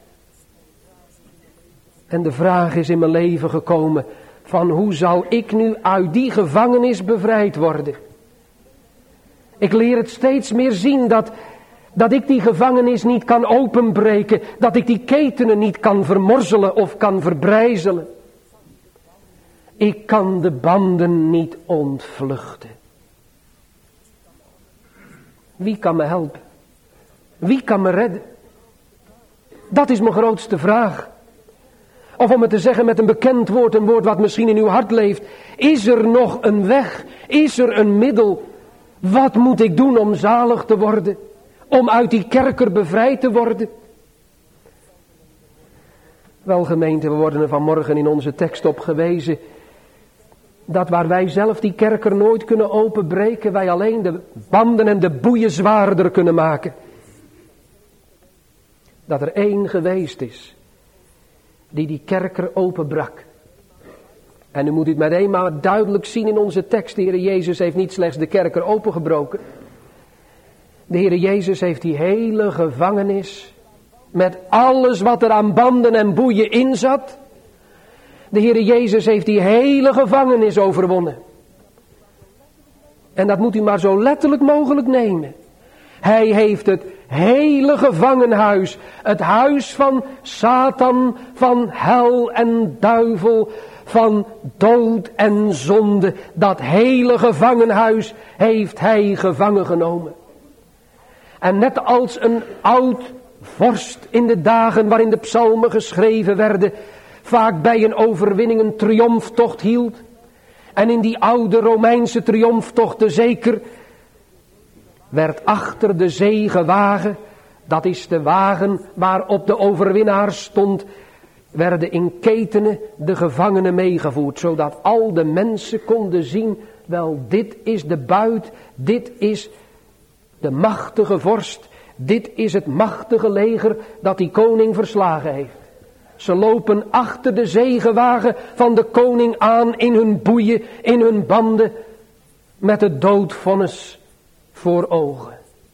En de vraag is in mijn leven gekomen van hoe zou ik nu uit die gevangenis bevrijd worden? Ik leer het steeds meer zien dat ik die gevangenis niet kan openbreken. Dat ik die ketenen niet kan vermorzelen of kan verbrijzelen. Ik kan de banden niet ontvluchten. Wie kan me helpen? Wie kan me redden? Dat is mijn grootste vraag. Of om het te zeggen met een bekend woord, een woord wat misschien in uw hart leeft. Is er nog een weg? Is er een middel? Wat moet ik doen om zalig te worden? Om uit die kerker bevrijd te worden? Wel gemeente, we worden er vanmorgen in onze tekst op gewezen. Dat waar wij zelf die kerker nooit kunnen openbreken, wij alleen de banden en de boeien zwaarder kunnen maken. Dat er één geweest is die kerker openbrak. En nu moet u het meteen maar duidelijk zien in onze tekst. De Heer Jezus heeft niet slechts de kerker opengebroken. De Heer Jezus heeft die hele gevangenis met alles wat er aan banden en boeien in zat. De Heer Jezus heeft die hele gevangenis overwonnen. En dat moet u maar zo letterlijk mogelijk nemen. Hij heeft het hele gevangenhuis, het huis van Satan, van hel en duivel, van dood en zonde. Dat hele gevangenhuis heeft hij gevangen genomen. En net als een oud vorst in de dagen waarin de psalmen geschreven werden, vaak bij een overwinning een triomftocht hield. En in die oude Romeinse triomftochten zeker werd achter de zegenwagen, dat is de wagen waarop de overwinnaar stond, werden in ketenen de gevangenen meegevoerd, zodat al de mensen konden zien, wel, dit is de buit, dit is de machtige vorst, dit is het machtige leger dat die koning verslagen heeft. Ze lopen achter de zegenwagen van de koning aan in hun boeien, in hun banden, met het doodvonnis voor ogen.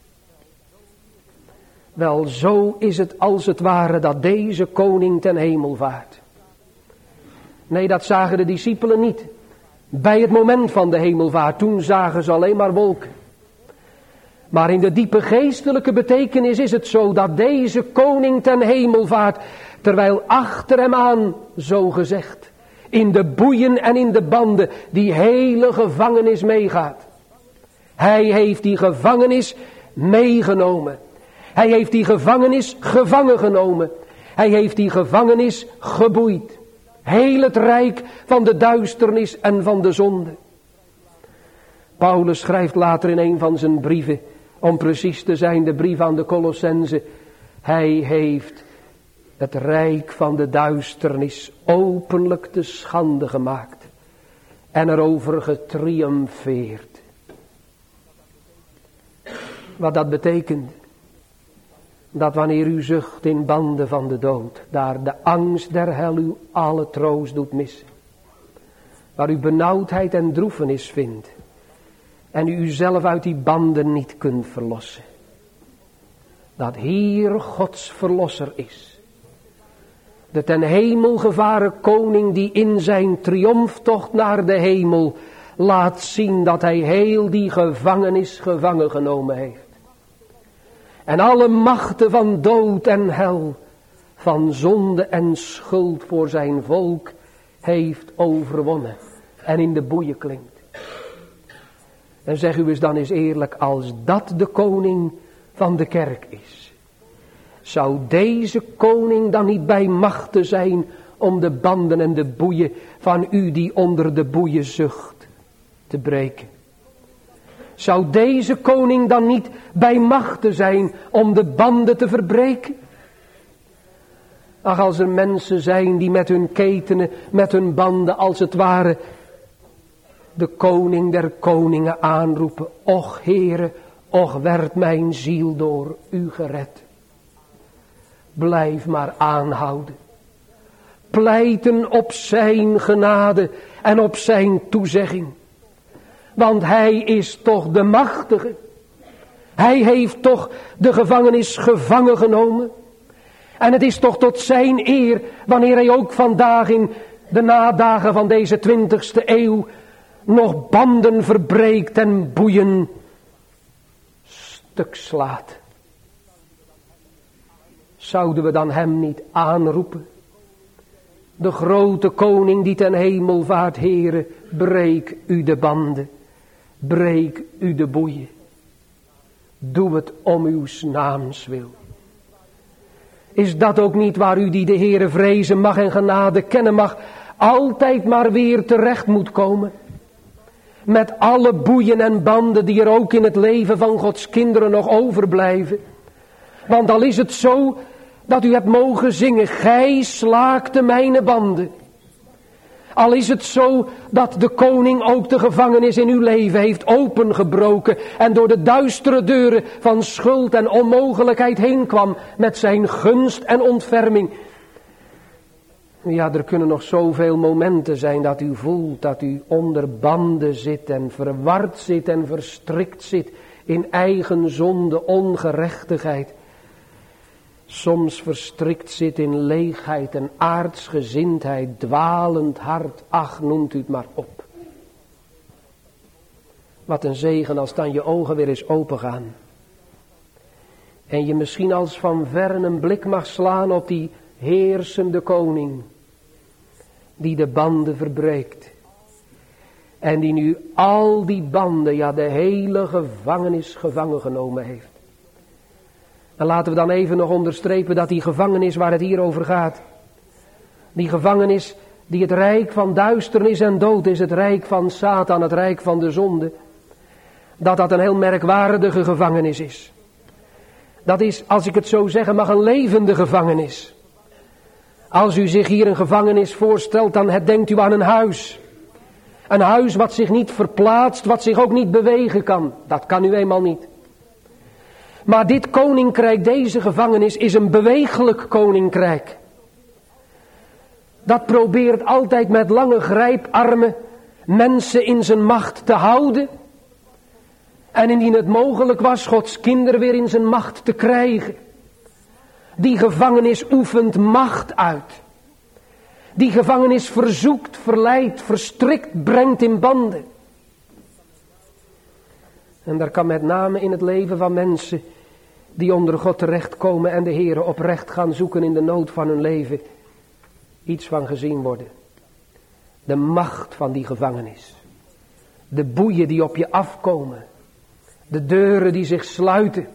Wel, zo is het als het ware dat deze koning ten hemel vaart. Nee, dat zagen de discipelen niet. Bij het moment van de hemelvaart, toen zagen ze alleen maar wolken. Maar in de diepe geestelijke betekenis is het zo dat deze koning ten hemel vaart, terwijl achter hem aan, zo gezegd, in de boeien en in de banden, die hele gevangenis meegaat. Hij heeft die gevangenis meegenomen. Hij heeft die gevangenis gevangen genomen. Hij heeft die gevangenis geboeid. Heel het rijk van de duisternis en van de zonde. Paulus schrijft later in een van zijn brieven, om precies te zijn de brief aan de Colossenzen. Hij heeft het rijk van de duisternis openlijk te schande gemaakt. En erover getriomfeerd. Wat dat betekent. Dat wanneer u zucht in banden van de dood, daar de angst der hel u alle troost doet missen. Waar u benauwdheid en droefenis vindt. En u uzelf uit die banden niet kunt verlossen. Dat hier Gods verlosser is. De ten hemel gevaren koning die in zijn triomftocht naar de hemel laat zien dat hij heel die gevangenis gevangen genomen heeft. En alle machten van dood en hel, van zonde en schuld voor zijn volk heeft overwonnen en in de boeien klinkt. En zeg u eens dan eens eerlijk, als dat de koning van de kerk is, zou deze koning dan niet bij machten zijn om de banden en de boeien van u die onder de boeien zucht te breken? Zou deze koning dan niet bij machten zijn om de banden te verbreken? Ach, als er mensen zijn die met hun ketenen, met hun banden als het ware de koning der koningen aanroepen. Och Heere, och werd mijn ziel door u gered. Blijf maar aanhouden. Pleiten op zijn genade en op zijn toezegging. Want hij is toch de machtige. Hij heeft toch de gevangenis gevangen genomen. En het is toch tot zijn eer wanneer hij ook vandaag in de nadagen van deze 20e eeuw nog banden verbreekt en boeien stuk slaat. Zouden we dan hem niet aanroepen? De grote koning die ten hemel vaart, Heere, breek u de banden, breek u de boeien. Doe het om uw naams wil. Is dat ook niet waar u die de Heere vrezen mag en genade kennen mag, altijd maar weer terecht moet komen? Met alle boeien en banden die er ook in het leven van Gods kinderen nog overblijven. Want al is het zo dat u hebt mogen zingen, gij slaakte mijn banden. Al is het zo dat de koning ook de gevangenis in uw leven heeft opengebroken en door de duistere deuren van schuld en onmogelijkheid heen kwam met zijn gunst en ontferming. Ja, er kunnen nog zoveel momenten zijn dat u voelt dat u onder banden zit en verward zit en verstrikt zit in eigen zonde, ongerechtigheid. Soms verstrikt zit in leegheid en aardsgezindheid, dwalend hart, ach, noemt u het maar op. Wat een zegen als dan je ogen weer eens opengaan. En je misschien als van verre een blik mag slaan op die heersende koning, die de banden verbreekt. En die nu al die banden, ja de hele gevangenis gevangen genomen heeft. En laten we dan even nog onderstrepen dat die gevangenis waar het hier over gaat. Die gevangenis die het rijk van duisternis en dood is, het rijk van Satan, het rijk van de zonde. Dat een heel merkwaardige gevangenis is. Dat is, als ik het zo zeggen mag, een levende gevangenis. Als u zich hier een gevangenis voorstelt, dan denkt u aan een huis. Een huis wat zich niet verplaatst, wat zich ook niet bewegen kan. Dat kan u eenmaal niet. Maar dit koninkrijk, deze gevangenis, is een beweeglijk koninkrijk. Dat probeert altijd met lange grijparmen mensen in zijn macht te houden. En indien het mogelijk was, Gods kinderen weer in zijn macht te krijgen. Die gevangenis oefent macht uit. Die gevangenis verzoekt, verleidt, verstrikt, brengt in banden. En daar kan met name in het leven van mensen die onder God terechtkomen en de Heere oprecht gaan zoeken in de nood van hun leven, iets van gezien worden. De macht van die gevangenis. De boeien die op je afkomen. De deuren die zich sluiten.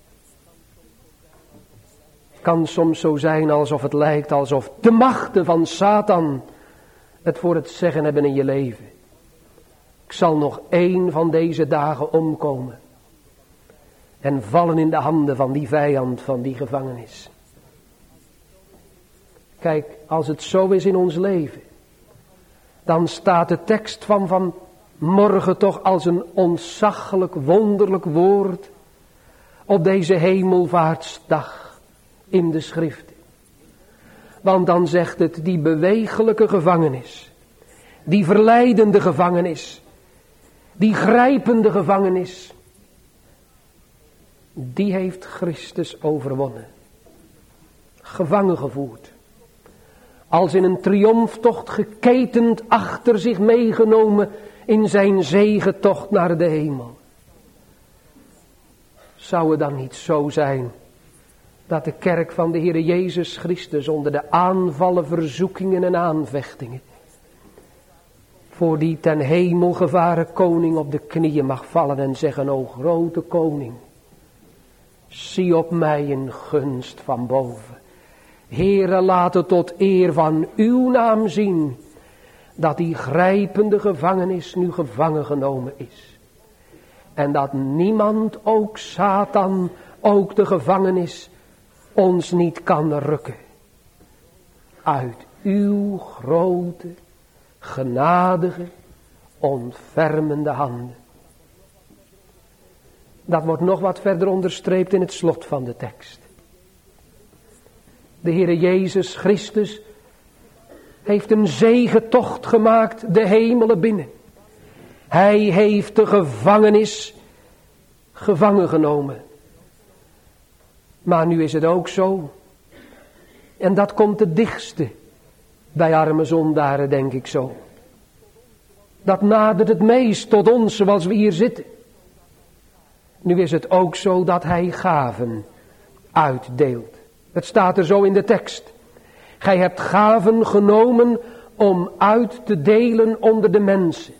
Het kan soms zo zijn alsof het lijkt alsof de machten van Satan het voor het zeggen hebben in je leven. Ik zal nog 1 van deze dagen omkomen. En vallen in de handen van die vijand, van die gevangenis. Kijk, als het zo is in ons leven, dan staat de tekst van morgen toch als een ontzaglijk, wonderlijk woord op deze hemelvaartsdag in de schriften. Want dan zegt het, die bewegelijke gevangenis, die verleidende gevangenis, die grijpende gevangenis, die heeft Christus overwonnen. Gevangen gevoerd. Als in een triomftocht geketend achter zich meegenomen in zijn zegetocht naar de hemel. Zou het dan niet zo zijn dat de kerk van de Heere Jezus Christus onder de aanvallen, verzoekingen en aanvechtingen voor die ten hemel gevaren koning op de knieën mag vallen en zeggen, o grote koning, zie op mij in gunst van boven. Heere, laat het tot eer van uw naam zien, dat die grijpende gevangenis nu gevangen genomen is. En dat niemand, ook Satan, ook de gevangenis, ons niet kan rukken. Uit uw grote, genadige, ontfermende handen. Dat wordt nog wat verder onderstreept in het slot van de tekst. De Heere Jezus Christus heeft een zegetocht gemaakt de hemelen binnen. Hij heeft de gevangenis gevangen genomen. Maar nu is het ook zo. En dat komt het dichtste bij arme zondaren, denk ik zo. Dat nadert het meest tot ons zoals we hier zitten. Nu is het ook zo dat hij gaven uitdeelt. Het staat er zo in de tekst. Gij hebt gaven genomen om uit te delen onder de mensen.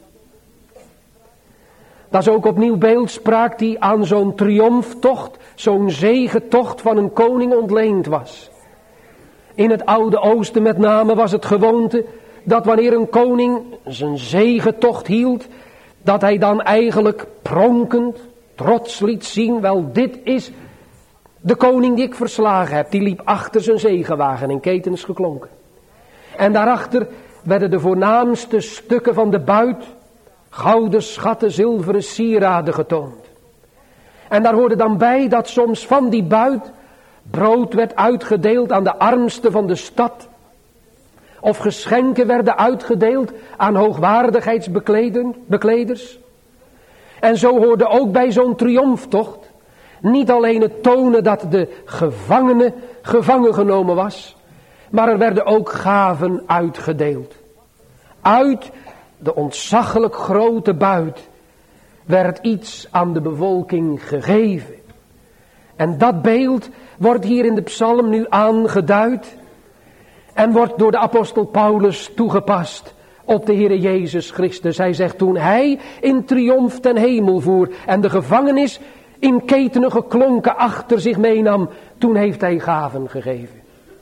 Dat is ook opnieuw beeldspraak die aan zo'n triomftocht, zo'n zegetocht van een koning ontleend was. In het Oude Oosten met name was het gewoonte dat wanneer een koning zijn zegetocht hield, dat hij dan eigenlijk pronkend, trots liet zien, wel dit is de koning die ik verslagen heb. Die liep achter zijn zegewagen in ketens geklonken. En daarachter werden de voornaamste stukken van de buit, gouden schatten, zilveren sieraden getoond. En daar hoorde dan bij dat soms van die buit brood werd uitgedeeld aan de armsten van de stad. Of geschenken werden uitgedeeld aan hoogwaardigheidsbekleders. En zo hoorde ook bij zo'n triomftocht niet alleen het tonen dat de gevangene gevangen genomen was, maar er werden ook gaven uitgedeeld. Uit de ontzaglijk grote buit werd iets aan de bevolking gegeven. En dat beeld wordt hier in de psalm nu aangeduid en wordt door de apostel Paulus toegepast op de Heere Jezus Christus. Hij zegt toen hij in triomf ten hemel voer en de gevangenis in ketenen geklonken achter zich meenam, toen heeft hij gaven gegeven.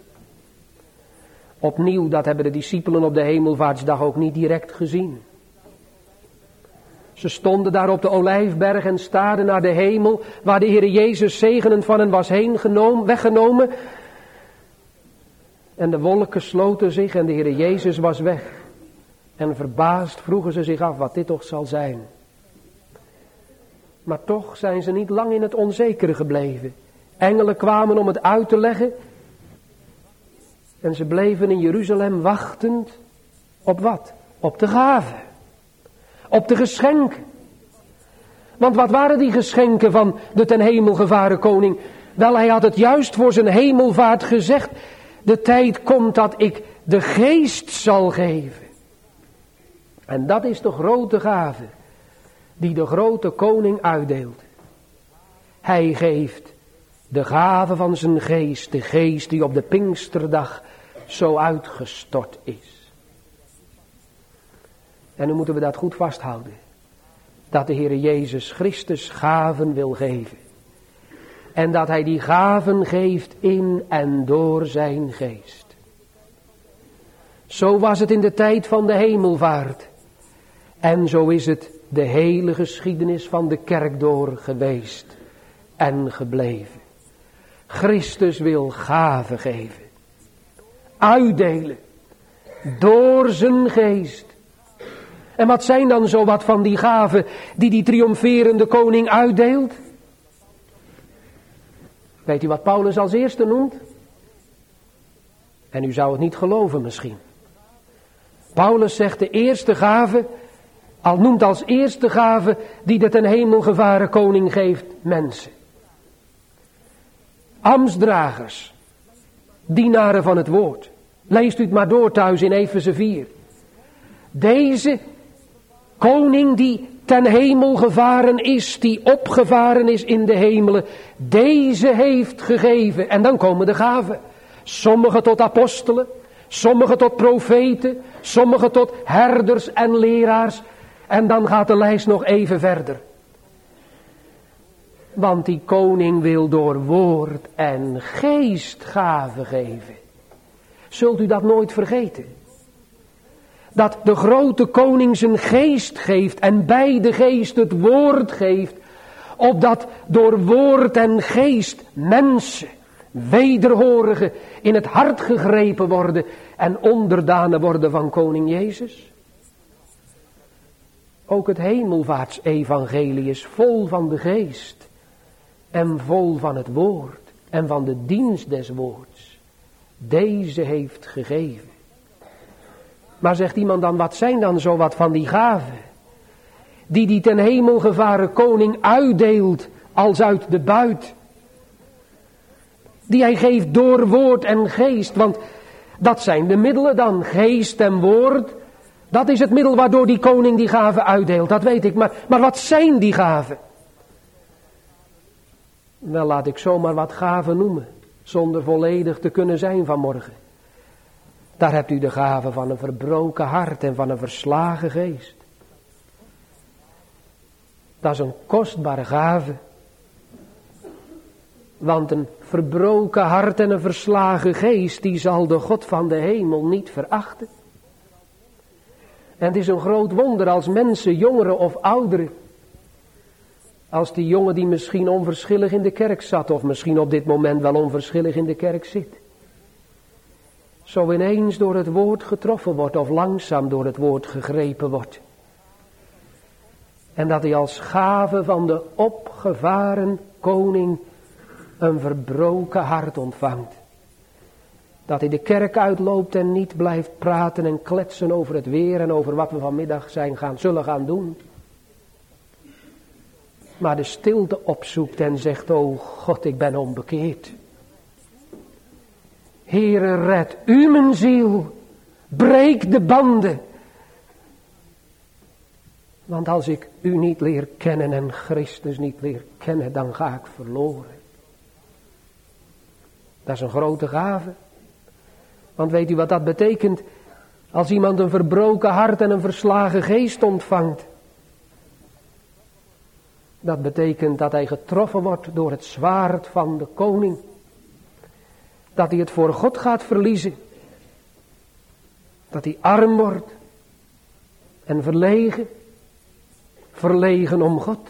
Opnieuw, dat hebben de discipelen op de hemelvaartsdag ook niet direct gezien. Ze stonden daar op de Olijfberg en staarden naar de hemel, waar de Heere Jezus zegenend van hen was weggenomen. En de wolken sloten zich en de Heere Jezus was weg. En verbaasd vroegen ze zich af wat dit toch zal zijn. Maar toch zijn ze niet lang in het onzekere gebleven. Engelen kwamen om het uit te leggen. En ze bleven in Jeruzalem wachtend op wat? Op de gaven. Op de geschenken. Want wat waren die geschenken van de ten hemel gevaren koning? Wel, hij had het juist voor zijn hemelvaart gezegd. De tijd komt dat ik de geest zal geven. En dat is de grote gave die de grote koning uitdeelt. Hij geeft de gave van zijn geest, de geest die op de Pinksterdag zo uitgestort is. En nu moeten we dat goed vasthouden. Dat de Heere Jezus Christus gaven wil geven. En dat hij die gaven geeft in en door zijn geest. Zo was het in de tijd van de hemelvaart. En zo is het de hele geschiedenis van de kerk door geweest en gebleven. Christus wil gaven geven. Uitdelen. Door zijn geest. En wat zijn dan zo wat van die gaven die triomferende koning uitdeelt? Weet u wat Paulus als eerste noemt? En u zou het niet geloven misschien. Paulus zegt de eerste gave, al noemt als eerste gave die de ten hemel gevaren koning geeft, mensen. Ambtsdragers, dienaren van het woord. Leest u het maar door thuis in Efeze 4. Deze koning die ten hemel gevaren is, die opgevaren is in de hemelen, deze heeft gegeven. En dan komen de gaven. Sommigen tot apostelen, sommigen tot profeten, sommigen tot herders en leraars. En dan gaat de lijst nog even verder. Want die koning wil door woord en geest gaven geven. Zult u dat nooit vergeten? Dat de grote koning zijn geest geeft en bij de geest het woord geeft. Opdat door woord en geest mensen, wederhorigen, in het hart gegrepen worden en onderdanen worden van koning Jezus. Ook het hemelvaartsevangelie is vol van de geest en vol van het woord en van de dienst des woords. Deze heeft gegeven. Maar zegt iemand dan, wat zijn dan zo wat van die gaven? Die ten hemel gevaren koning uitdeelt als uit de buit. Die hij geeft door woord en geest, want dat zijn de middelen dan, geest en woord. Dat is het middel waardoor die koning die gaven uitdeelt, dat weet ik. Maar wat zijn die gaven? Wel, laat ik zomaar wat gaven noemen, zonder volledig te kunnen zijn vanmorgen. Daar hebt u de gave van een verbroken hart en van een verslagen geest. Dat is een kostbare gave. Want een verbroken hart en een verslagen geest, die zal de God van de hemel niet verachten. En het is een groot wonder als mensen, jongeren of ouderen, als die jongen die misschien onverschillig in de kerk zat, of misschien op dit moment wel onverschillig in de kerk zit, zo ineens door het woord getroffen wordt of langzaam door het woord gegrepen wordt. En dat hij als gave van de opgevaren koning een verbroken hart ontvangt. Dat hij de kerk uitloopt en niet blijft praten en kletsen over het weer en over wat we vanmiddag zullen gaan doen. Maar de stilte opzoekt en zegt, o God, ik ben onbekeerd. Heere, red u mijn ziel, breek de banden. Want als ik u niet leer kennen en Christus niet leer kennen, dan ga ik verloren. Dat is een grote gave. Want weet u wat dat betekent? Als iemand een verbroken hart en een verslagen geest ontvangt. Dat betekent dat hij getroffen wordt door het zwaard van de koning. Dat hij het voor God gaat verliezen. Dat hij arm wordt. En verlegen. Verlegen om God.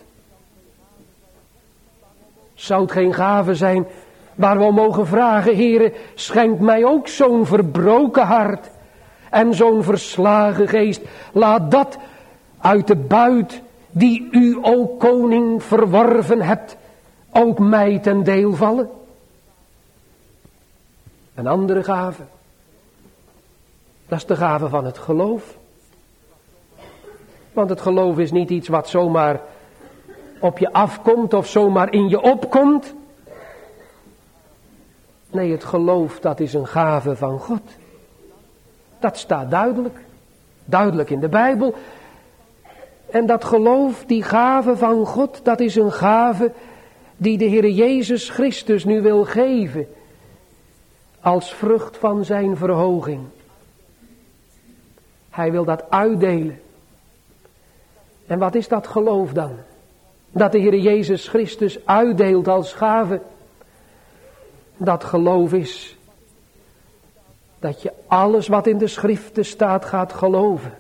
Zou het geen gave zijn waar we mogen vragen, Heere, schenk mij ook zo'n verbroken hart en zo'n verslagen geest. Laat dat uit de buit die u, o koning, verworven hebt, ook mij ten deel vallen. Een andere gave, dat is de gave van het geloof. Want het geloof is niet iets wat zomaar op je afkomt of zomaar in je opkomt. Nee, het geloof, dat is een gave van God. Dat staat duidelijk in de Bijbel. En dat geloof, die gave van God, dat is een gave die de Heer Jezus Christus nu wil geven. Als vrucht van zijn verhoging. Hij wil dat uitdelen. En wat is dat geloof dan? Dat de Heer Jezus Christus uitdeelt als gave. Dat geloof is dat je alles wat in de schriften staat gaat geloven.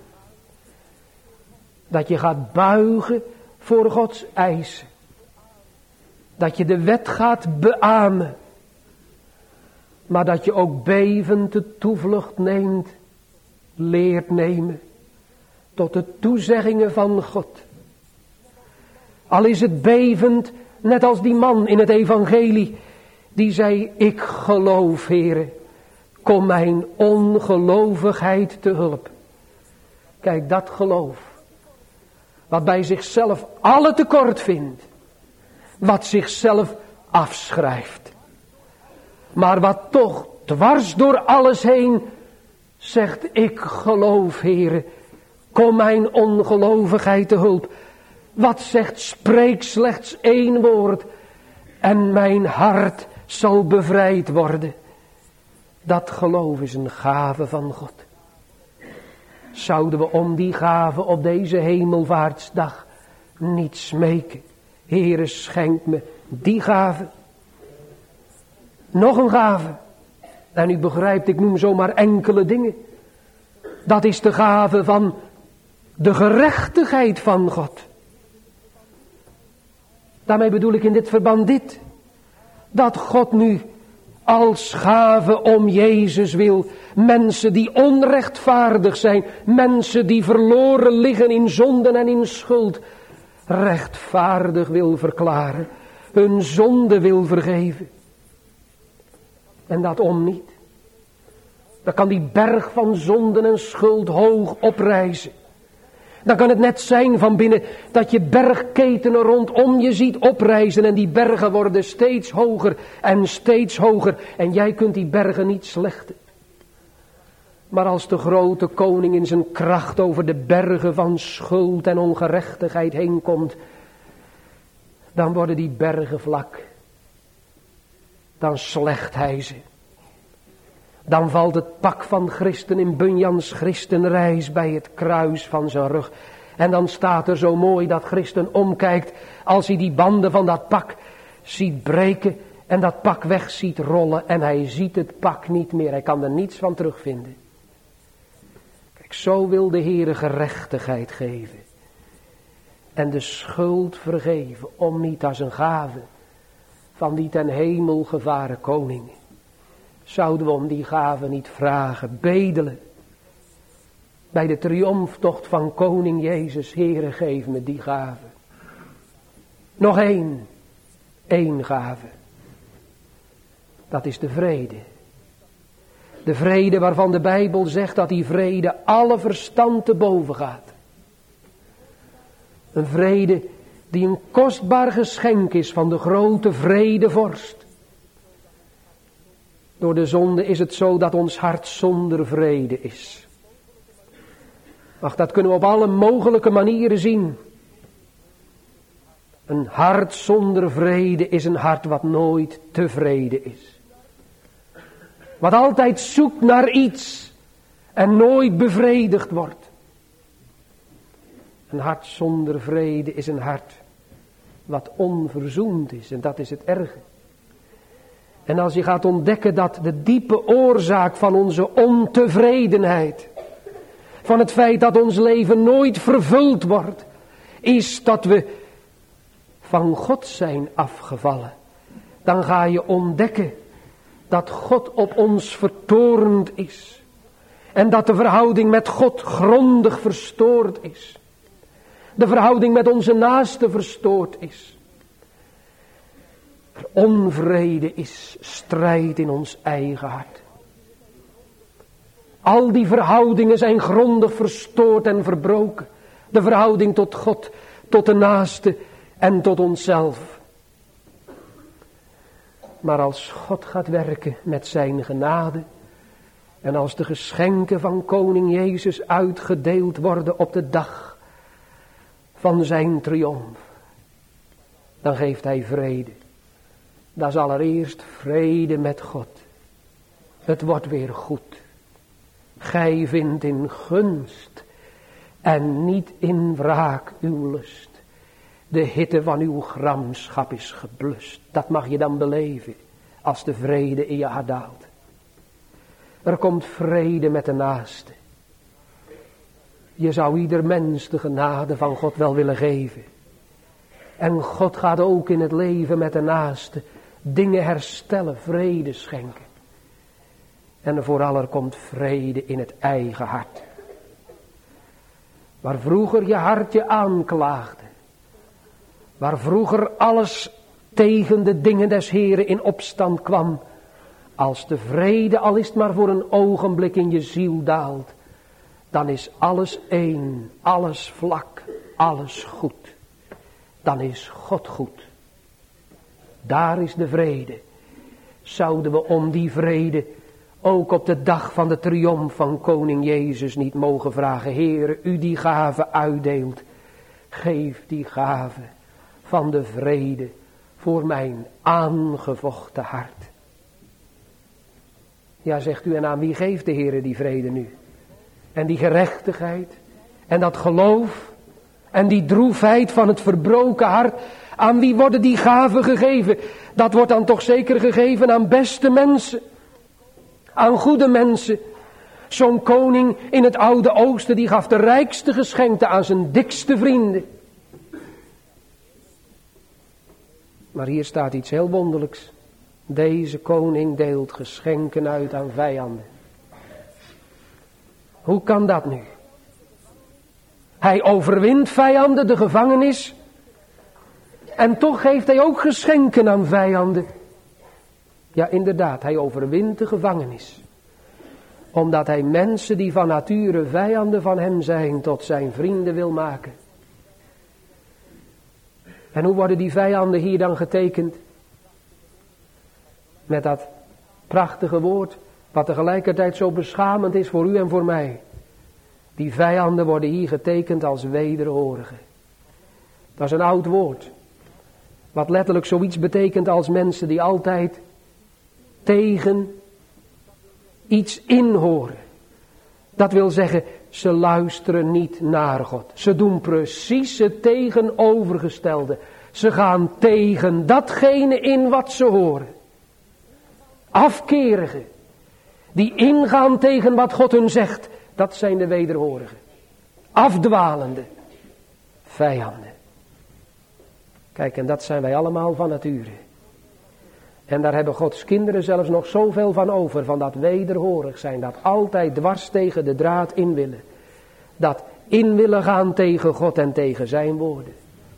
Dat je gaat buigen voor Gods eisen. Dat je de wet gaat beamen. Maar dat je ook bevend de toevlucht neemt, leert nemen tot de toezeggingen van God. Al is het bevend, net als die man in het evangelie, die zei, ik geloof, Heere, kom mijn ongelovigheid te hulp. Kijk, dat geloof, wat bij zichzelf alle tekort vindt, wat zichzelf afschrijft, maar wat toch dwars door alles heen zegt, ik geloof, Heere, kom mijn ongelovigheid te hulp. Wat zegt, spreek slechts één woord en mijn hart zal bevrijd worden. Dat geloof is een gave van God. Zouden we om die gave op deze hemelvaartsdag niet smeken? Heere, schenk me die gave. Nog een gave. En u begrijpt, ik noem zomaar enkele dingen. Dat is de gave van de gerechtigheid van God. Daarmee bedoel ik in dit verband dit. Dat God nu als gave om Jezus wil. Mensen die onrechtvaardig zijn. Mensen die verloren liggen in zonden en in schuld. Rechtvaardig wil verklaren. Hun zonde wil vergeven. En dat om niet. Dan kan die berg van zonden en schuld hoog oprijzen. Dan kan het net zijn van binnen dat je bergketenen rondom je ziet oprijzen. En die bergen worden steeds hoger en steeds hoger. En jij kunt die bergen niet slechten. Maar als de grote koning in zijn kracht over de bergen van schuld en ongerechtigheid heen komt. Dan worden die bergen vlak. Dan slecht hij ze. Dan valt het pak van Christen in Bunjans Christenreis bij het kruis van zijn rug. En dan staat er zo mooi dat Christen omkijkt als hij die banden van dat pak ziet breken en dat pak weg ziet rollen. En hij ziet het pak niet meer, hij kan er niets van terugvinden. Kijk, zo wil de Heere gerechtigheid geven. En de schuld vergeven om niet als een gave van die ten hemel gevaren koning. Zouden we om die gave niet vragen, bedelen. Bij de triomftocht van koning Jezus, Heere, geef me die gave. Nog één gave. Dat is de vrede. De vrede waarvan de Bijbel zegt dat die vrede alle verstand te boven gaat. Een vrede die een kostbaar geschenk is van de grote vredevorst. Door de zonde is het zo dat ons hart zonder vrede is. Ach, dat kunnen we op alle mogelijke manieren zien. Een hart zonder vrede is een hart wat nooit tevreden is. Wat altijd zoekt naar iets en nooit bevredigd wordt. Een hart zonder vrede is een hart wat onverzoend is en dat is het erge. En als je gaat ontdekken dat de diepe oorzaak van onze ontevredenheid, van het feit dat ons leven nooit vervuld wordt, is dat we van God zijn afgevallen. Dan ga je ontdekken dat God op ons vertoornd is. En dat de verhouding met God grondig verstoord is. De verhouding met onze naaste verstoord is. Onvrede is strijd in ons eigen hart. Al die verhoudingen zijn grondig verstoord en verbroken. De verhouding tot God, tot de naaste en tot onszelf. Maar als God gaat werken met zijn genade en als de geschenken van koning Jezus uitgedeeld worden op de dag van zijn triomf, dan geeft hij vrede. Dat is allereerst vrede met God. Het wordt weer goed. Gij vindt in gunst en niet in wraak uw lust. De hitte van uw gramschap is geblust. Dat mag je dan beleven als de vrede in je hart daalt. Er komt vrede met de naaste. Je zou ieder mens de genade van God wel willen geven. En God gaat ook in het leven met de naaste dingen herstellen, vrede schenken. En vooral er komt vrede in het eigen hart. Waar vroeger je hart je aanklaagde. Waar vroeger alles tegen de dingen des Heren in opstand kwam. Als de vrede, al is het maar voor een ogenblik, in je ziel daalt. Dan is alles één, alles vlak, alles goed. Dan is God goed. Daar is de vrede. Zouden we om die vrede ook op de dag van de triomf van koning Jezus niet mogen vragen: Heere, u die gave uitdeelt, geef die gave van de vrede voor mijn aangevochten hart. Ja, zegt u, en aan wie geeft de Heere die vrede nu? En die gerechtigheid en dat geloof en die droefheid van het verbroken hart, aan wie worden die gaven gegeven? Dat wordt dan toch zeker gegeven aan beste mensen, aan goede mensen. Zo'n koning in het Oude Oosten, die gaf de rijkste geschenken aan zijn dikste vrienden. Maar hier staat iets heel wonderlijks. Deze koning deelt geschenken uit aan vijanden. Hoe kan dat nu? Hij overwint vijanden, de gevangenis. En toch geeft hij ook geschenken aan vijanden. Ja, inderdaad, hij overwint de gevangenis. Omdat hij mensen die van nature vijanden van hem zijn, tot zijn vrienden wil maken. En hoe worden die vijanden hier dan getekend? Met dat prachtige woord, wat tegelijkertijd zo beschamend is voor u en voor mij. Die vijanden worden hier getekend als wederhorigen. Dat is een oud woord. Wat letterlijk zoiets betekent als mensen die altijd tegen iets inhoren. Dat wil zeggen, ze luisteren niet naar God. Ze doen precies het tegenovergestelde. Ze gaan tegen datgene in wat ze horen. Afkerigen. Die ingaan tegen wat God hun zegt. Dat zijn de wederhorigen. Afdwalende vijanden. Kijk, en dat zijn wij allemaal van nature. En daar hebben Gods kinderen zelfs nog zoveel van over. Van dat wederhorig zijn. Dat altijd dwars tegen de draad in willen. Dat in willen gaan tegen God en tegen zijn woorden.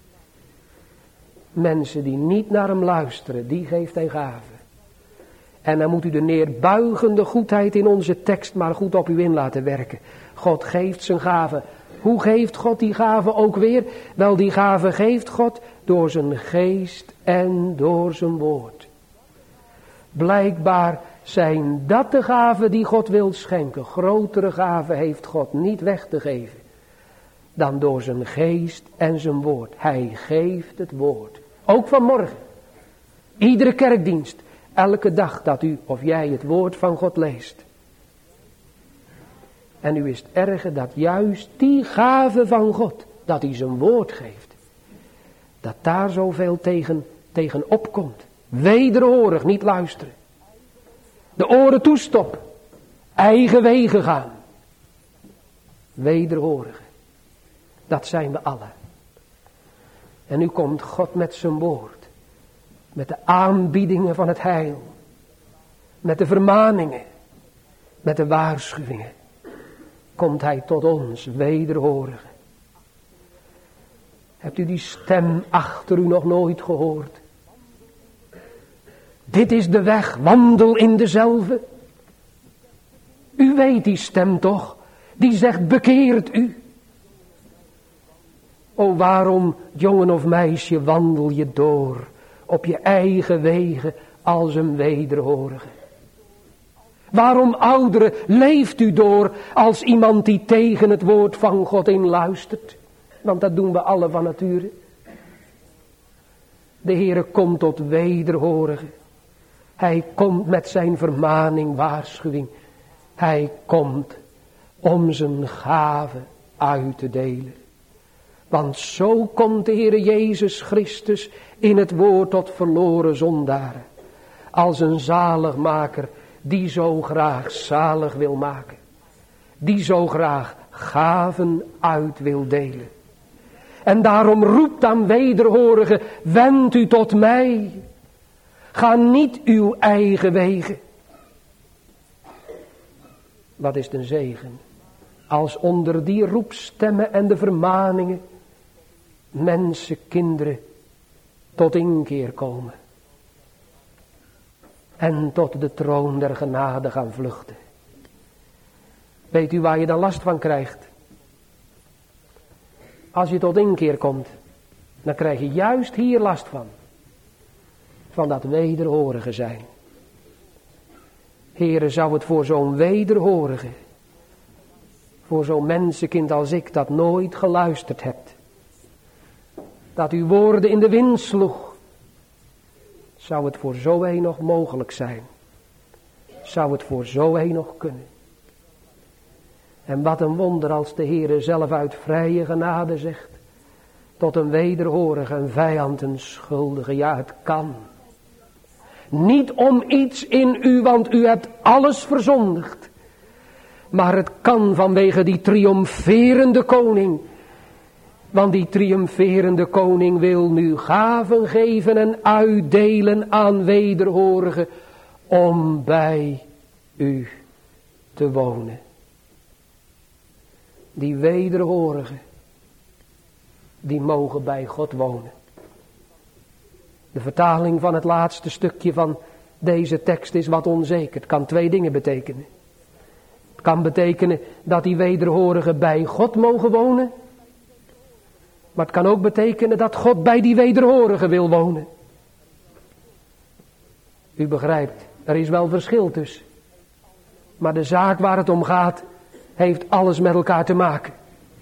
Mensen die niet naar hem luisteren, die geeft hij gaven. En dan moet u de neerbuigende goedheid in onze tekst maar goed op u in laten werken. God geeft zijn gaven. Hoe geeft God die gaven ook weer? Wel, die gaven geeft God door zijn geest en door zijn woord. Blijkbaar zijn dat de gaven die God wil schenken. Grotere gaven heeft God niet weg te geven dan door zijn geest en zijn woord. Hij geeft het woord. Ook vanmorgen. Iedere kerkdienst. Elke dag dat u of jij het woord van God leest. En u is het erge dat juist die gave van God, dat hij zijn woord geeft. Dat daar zoveel tegen opkomt. Wederhorig, niet luisteren. De oren toestoppen. Eigen wegen gaan. Wederhorigen. Dat zijn we allen. En nu komt God met zijn woord. Met de aanbiedingen van het heil. Met de vermaningen. Met de waarschuwingen. Komt hij tot ons, wederhorigen. Hebt u die stem achter u nog nooit gehoord? Dit is de weg, wandel in dezelfde. U weet die stem toch? Die zegt, bekeert u. O, waarom, jongen of meisje, wandel je door op je eigen wegen als een wederhorige? Waarom, ouderen, leeft u door als iemand die tegen het woord van God in luistert? Want dat doen we alle van nature. De Heere komt tot wederhorigen. Hij komt met zijn vermaning, waarschuwing. Hij komt om zijn gave uit te delen. Want zo komt de Heere Jezus Christus in het woord tot verloren zondaren. Als een zaligmaker die zo graag zalig wil maken. Die zo graag gaven uit wil delen. En daarom roept aan wederhorigen, wend u tot mij. Ga niet uw eigen wegen. Wat is een zegen. Als onder die roepstemmen en de vermaningen mensen, kinderen tot inkeer komen. En tot de troon der genade gaan vluchten. Weet u waar je dan last van krijgt? Als je tot inkeer komt, dan krijg je juist hier last van. Van dat wederhorige zijn. Heere, zou het voor zo'n wederhorige, voor zo'n mensenkind als ik dat nooit geluisterd hebt. Dat uw woorden in de wind sloeg. Zou het voor zo een nog mogelijk zijn? Zou het voor zo een nog kunnen? En wat een wonder als de Heere zelf uit vrije genade zegt. Tot een wederhorige, een vijand, een schuldige. Ja, het kan. Niet om iets in u, want u hebt alles verzondigd. Maar het kan vanwege die triomferende koning. Want die triomferende koning wil nu gaven geven en uitdelen aan wederhorigen om bij u te wonen. Die wederhorigen, die mogen bij God wonen. De vertaling van het laatste stukje van deze tekst is wat onzeker. Het kan twee dingen betekenen. Het kan betekenen dat die wederhorigen bij God mogen wonen. Maar het kan ook betekenen dat God bij die wederhorigen wil wonen. U begrijpt, er is wel verschil tussen. Maar de zaak waar het om gaat, heeft alles met elkaar te maken.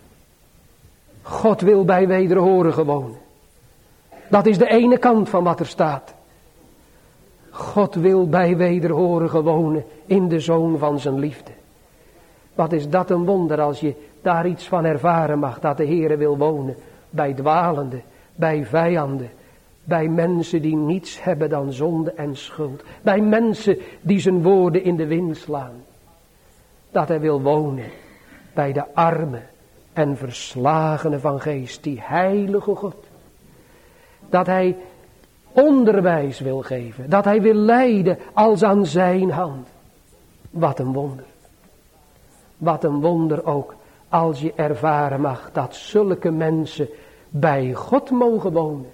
God wil bij wederhorigen wonen. Dat is de ene kant van wat er staat. God wil bij wederhorigen wonen in de zoon van zijn liefde. Wat is dat een wonder als je daar iets van ervaren mag, dat de Heere wil wonen bij dwalenden, bij vijanden, bij mensen die niets hebben dan zonde en schuld, bij mensen die zijn woorden in de wind slaan. Dat hij wil wonen bij de armen en verslagenen van geest, die heilige God. Dat hij onderwijs wil geven, dat hij wil leiden als aan zijn hand. Wat een wonder. Wat een wonder ook als je ervaren mag dat zulke mensen bij God mogen wonen.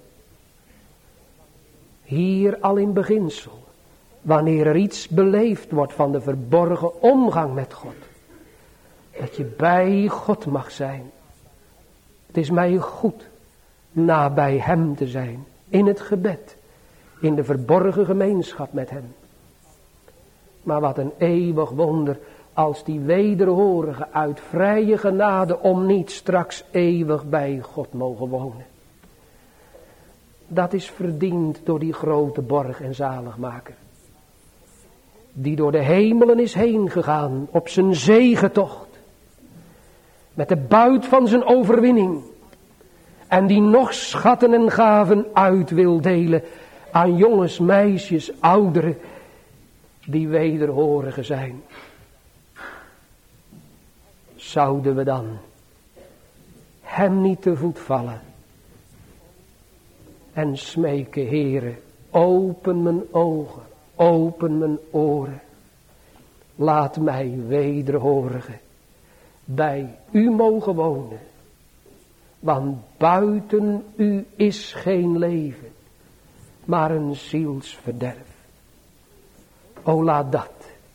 Hier al in beginsel, wanneer er iets beleefd wordt van de verborgen omgang met God. Dat je bij God mag zijn. Het is mij goed nabij hem te zijn. In het gebed. In de verborgen gemeenschap met hem. Maar wat een eeuwig wonder als die wederhorigen uit vrije genade om niet straks eeuwig bij God mogen wonen. Dat is verdiend door die grote borg en zaligmaker. Die door de hemelen is heen gegaan op zijn zegentocht. Met de buit van zijn overwinning. En die nog schatten en gaven uit wil delen aan jongens, meisjes, ouderen die wederhorigen zijn. Zouden we dan hem niet te voet vallen en smeken, Heere, open mijn ogen, open mijn oren. Laat mij wederhorigen bij u mogen wonen. Want buiten u is geen leven, maar een zielsverderf. O, laat dat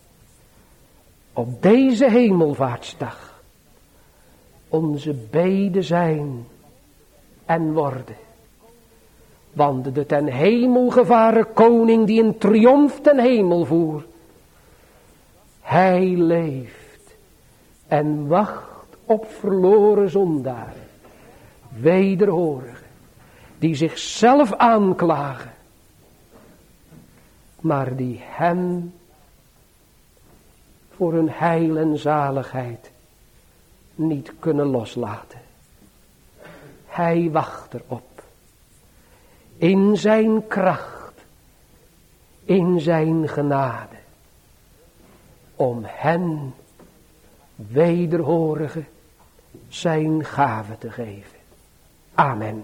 op deze hemelvaartsdag onze bede zijn en worden. Want de ten hemel gevaren koning die in triomf ten hemel voer. Hij leeft en wacht op verloren zondaren. Wederhorigen die zichzelf aanklagen. Maar die hem voor hun heil en zaligheid niet kunnen loslaten. Hij wacht erop. In zijn kracht. In zijn genade. Om hen wederhorigen zijn gave te geven. Amen.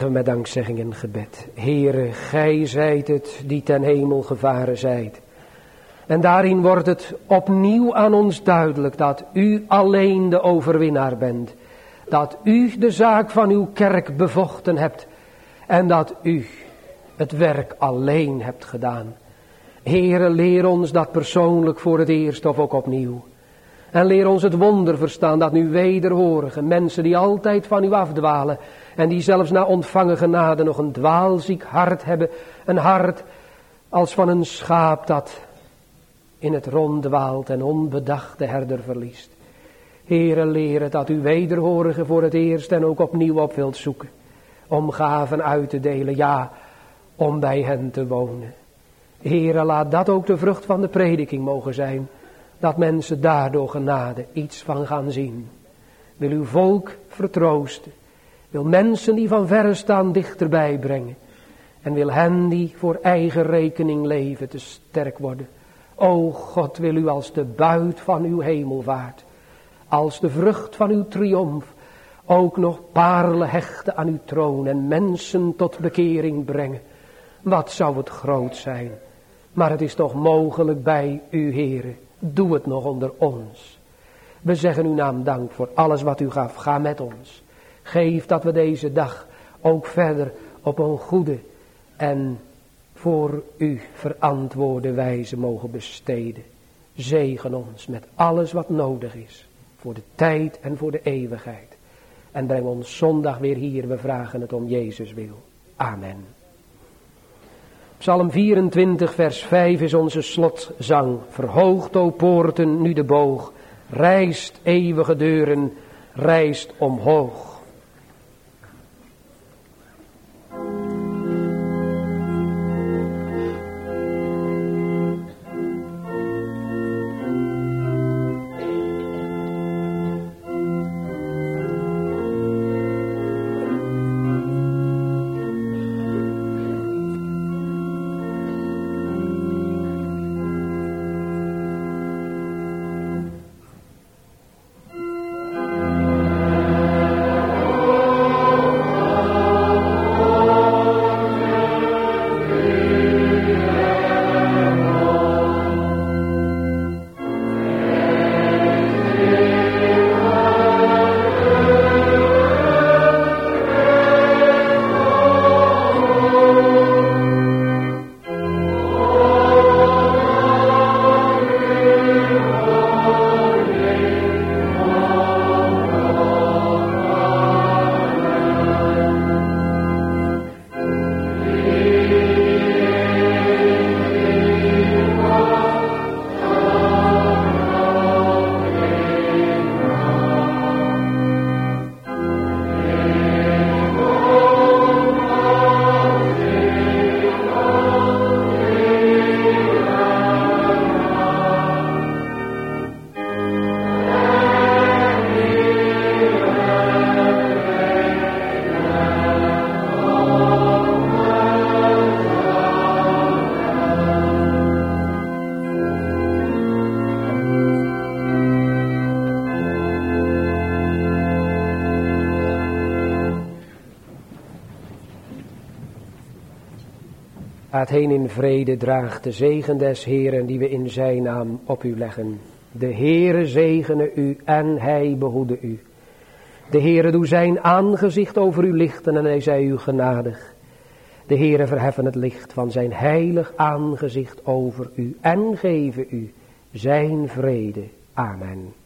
we met dankzegging en gebed. Heere, gij zijt het die ten hemel gevaren zijt. En daarin wordt het opnieuw aan ons duidelijk dat u alleen de overwinnaar bent. Dat u de zaak van uw kerk bevochten hebt. En dat u het werk alleen hebt gedaan. Heere, leer ons dat persoonlijk voor het eerst of ook opnieuw. En leer ons het wonder verstaan dat nu wederhorige mensen die altijd van u afdwalen. En die zelfs na ontvangen genade nog een dwaalziek hart hebben. Een hart als van een schaap dat in het rond dwaalt en onbedacht de herder verliest. Heere, leer het dat u wederhorige voor het eerst en ook opnieuw op wilt zoeken. Om gaven uit te delen, ja, om bij hen te wonen. Heere, laat dat ook de vrucht van de prediking mogen zijn. Dat mensen daardoor genade iets van gaan zien. Wil uw volk vertroosten. Wil mensen die van verre staan dichterbij brengen. En wil hen die voor eigen rekening leven te sterk worden. O God, wil u als de buit van uw hemelvaart. Als de vrucht van uw triomf. Ook nog parelen hechten aan uw troon. En mensen tot bekering brengen. Wat zou het groot zijn. Maar het is toch mogelijk bij u, Heere. Doe het nog onder ons. We zeggen uw naam dank voor alles wat u gaf. Ga met ons. Geef dat we deze dag ook verder op een goede en voor u verantwoorde wijze mogen besteden. Zegen ons met alles wat nodig is. Voor de tijd en voor de eeuwigheid. En breng ons zondag weer hier. We vragen het om Jezus wil. Amen. Psalm 24 vers 5 is onze slotzang. Verhoogt, o poorten, nu de boog. Rijst, eeuwige deuren, rijst omhoog. Gaat heen in vrede, draagt de zegen des Heeren die we in zijn naam op u leggen. De Heere zegene u en hij behoede u. De Heere doe zijn aangezicht over u lichten en hij zij u genadig. De Heere verheffen het licht van zijn heilig aangezicht over u en geven u zijn vrede. Amen.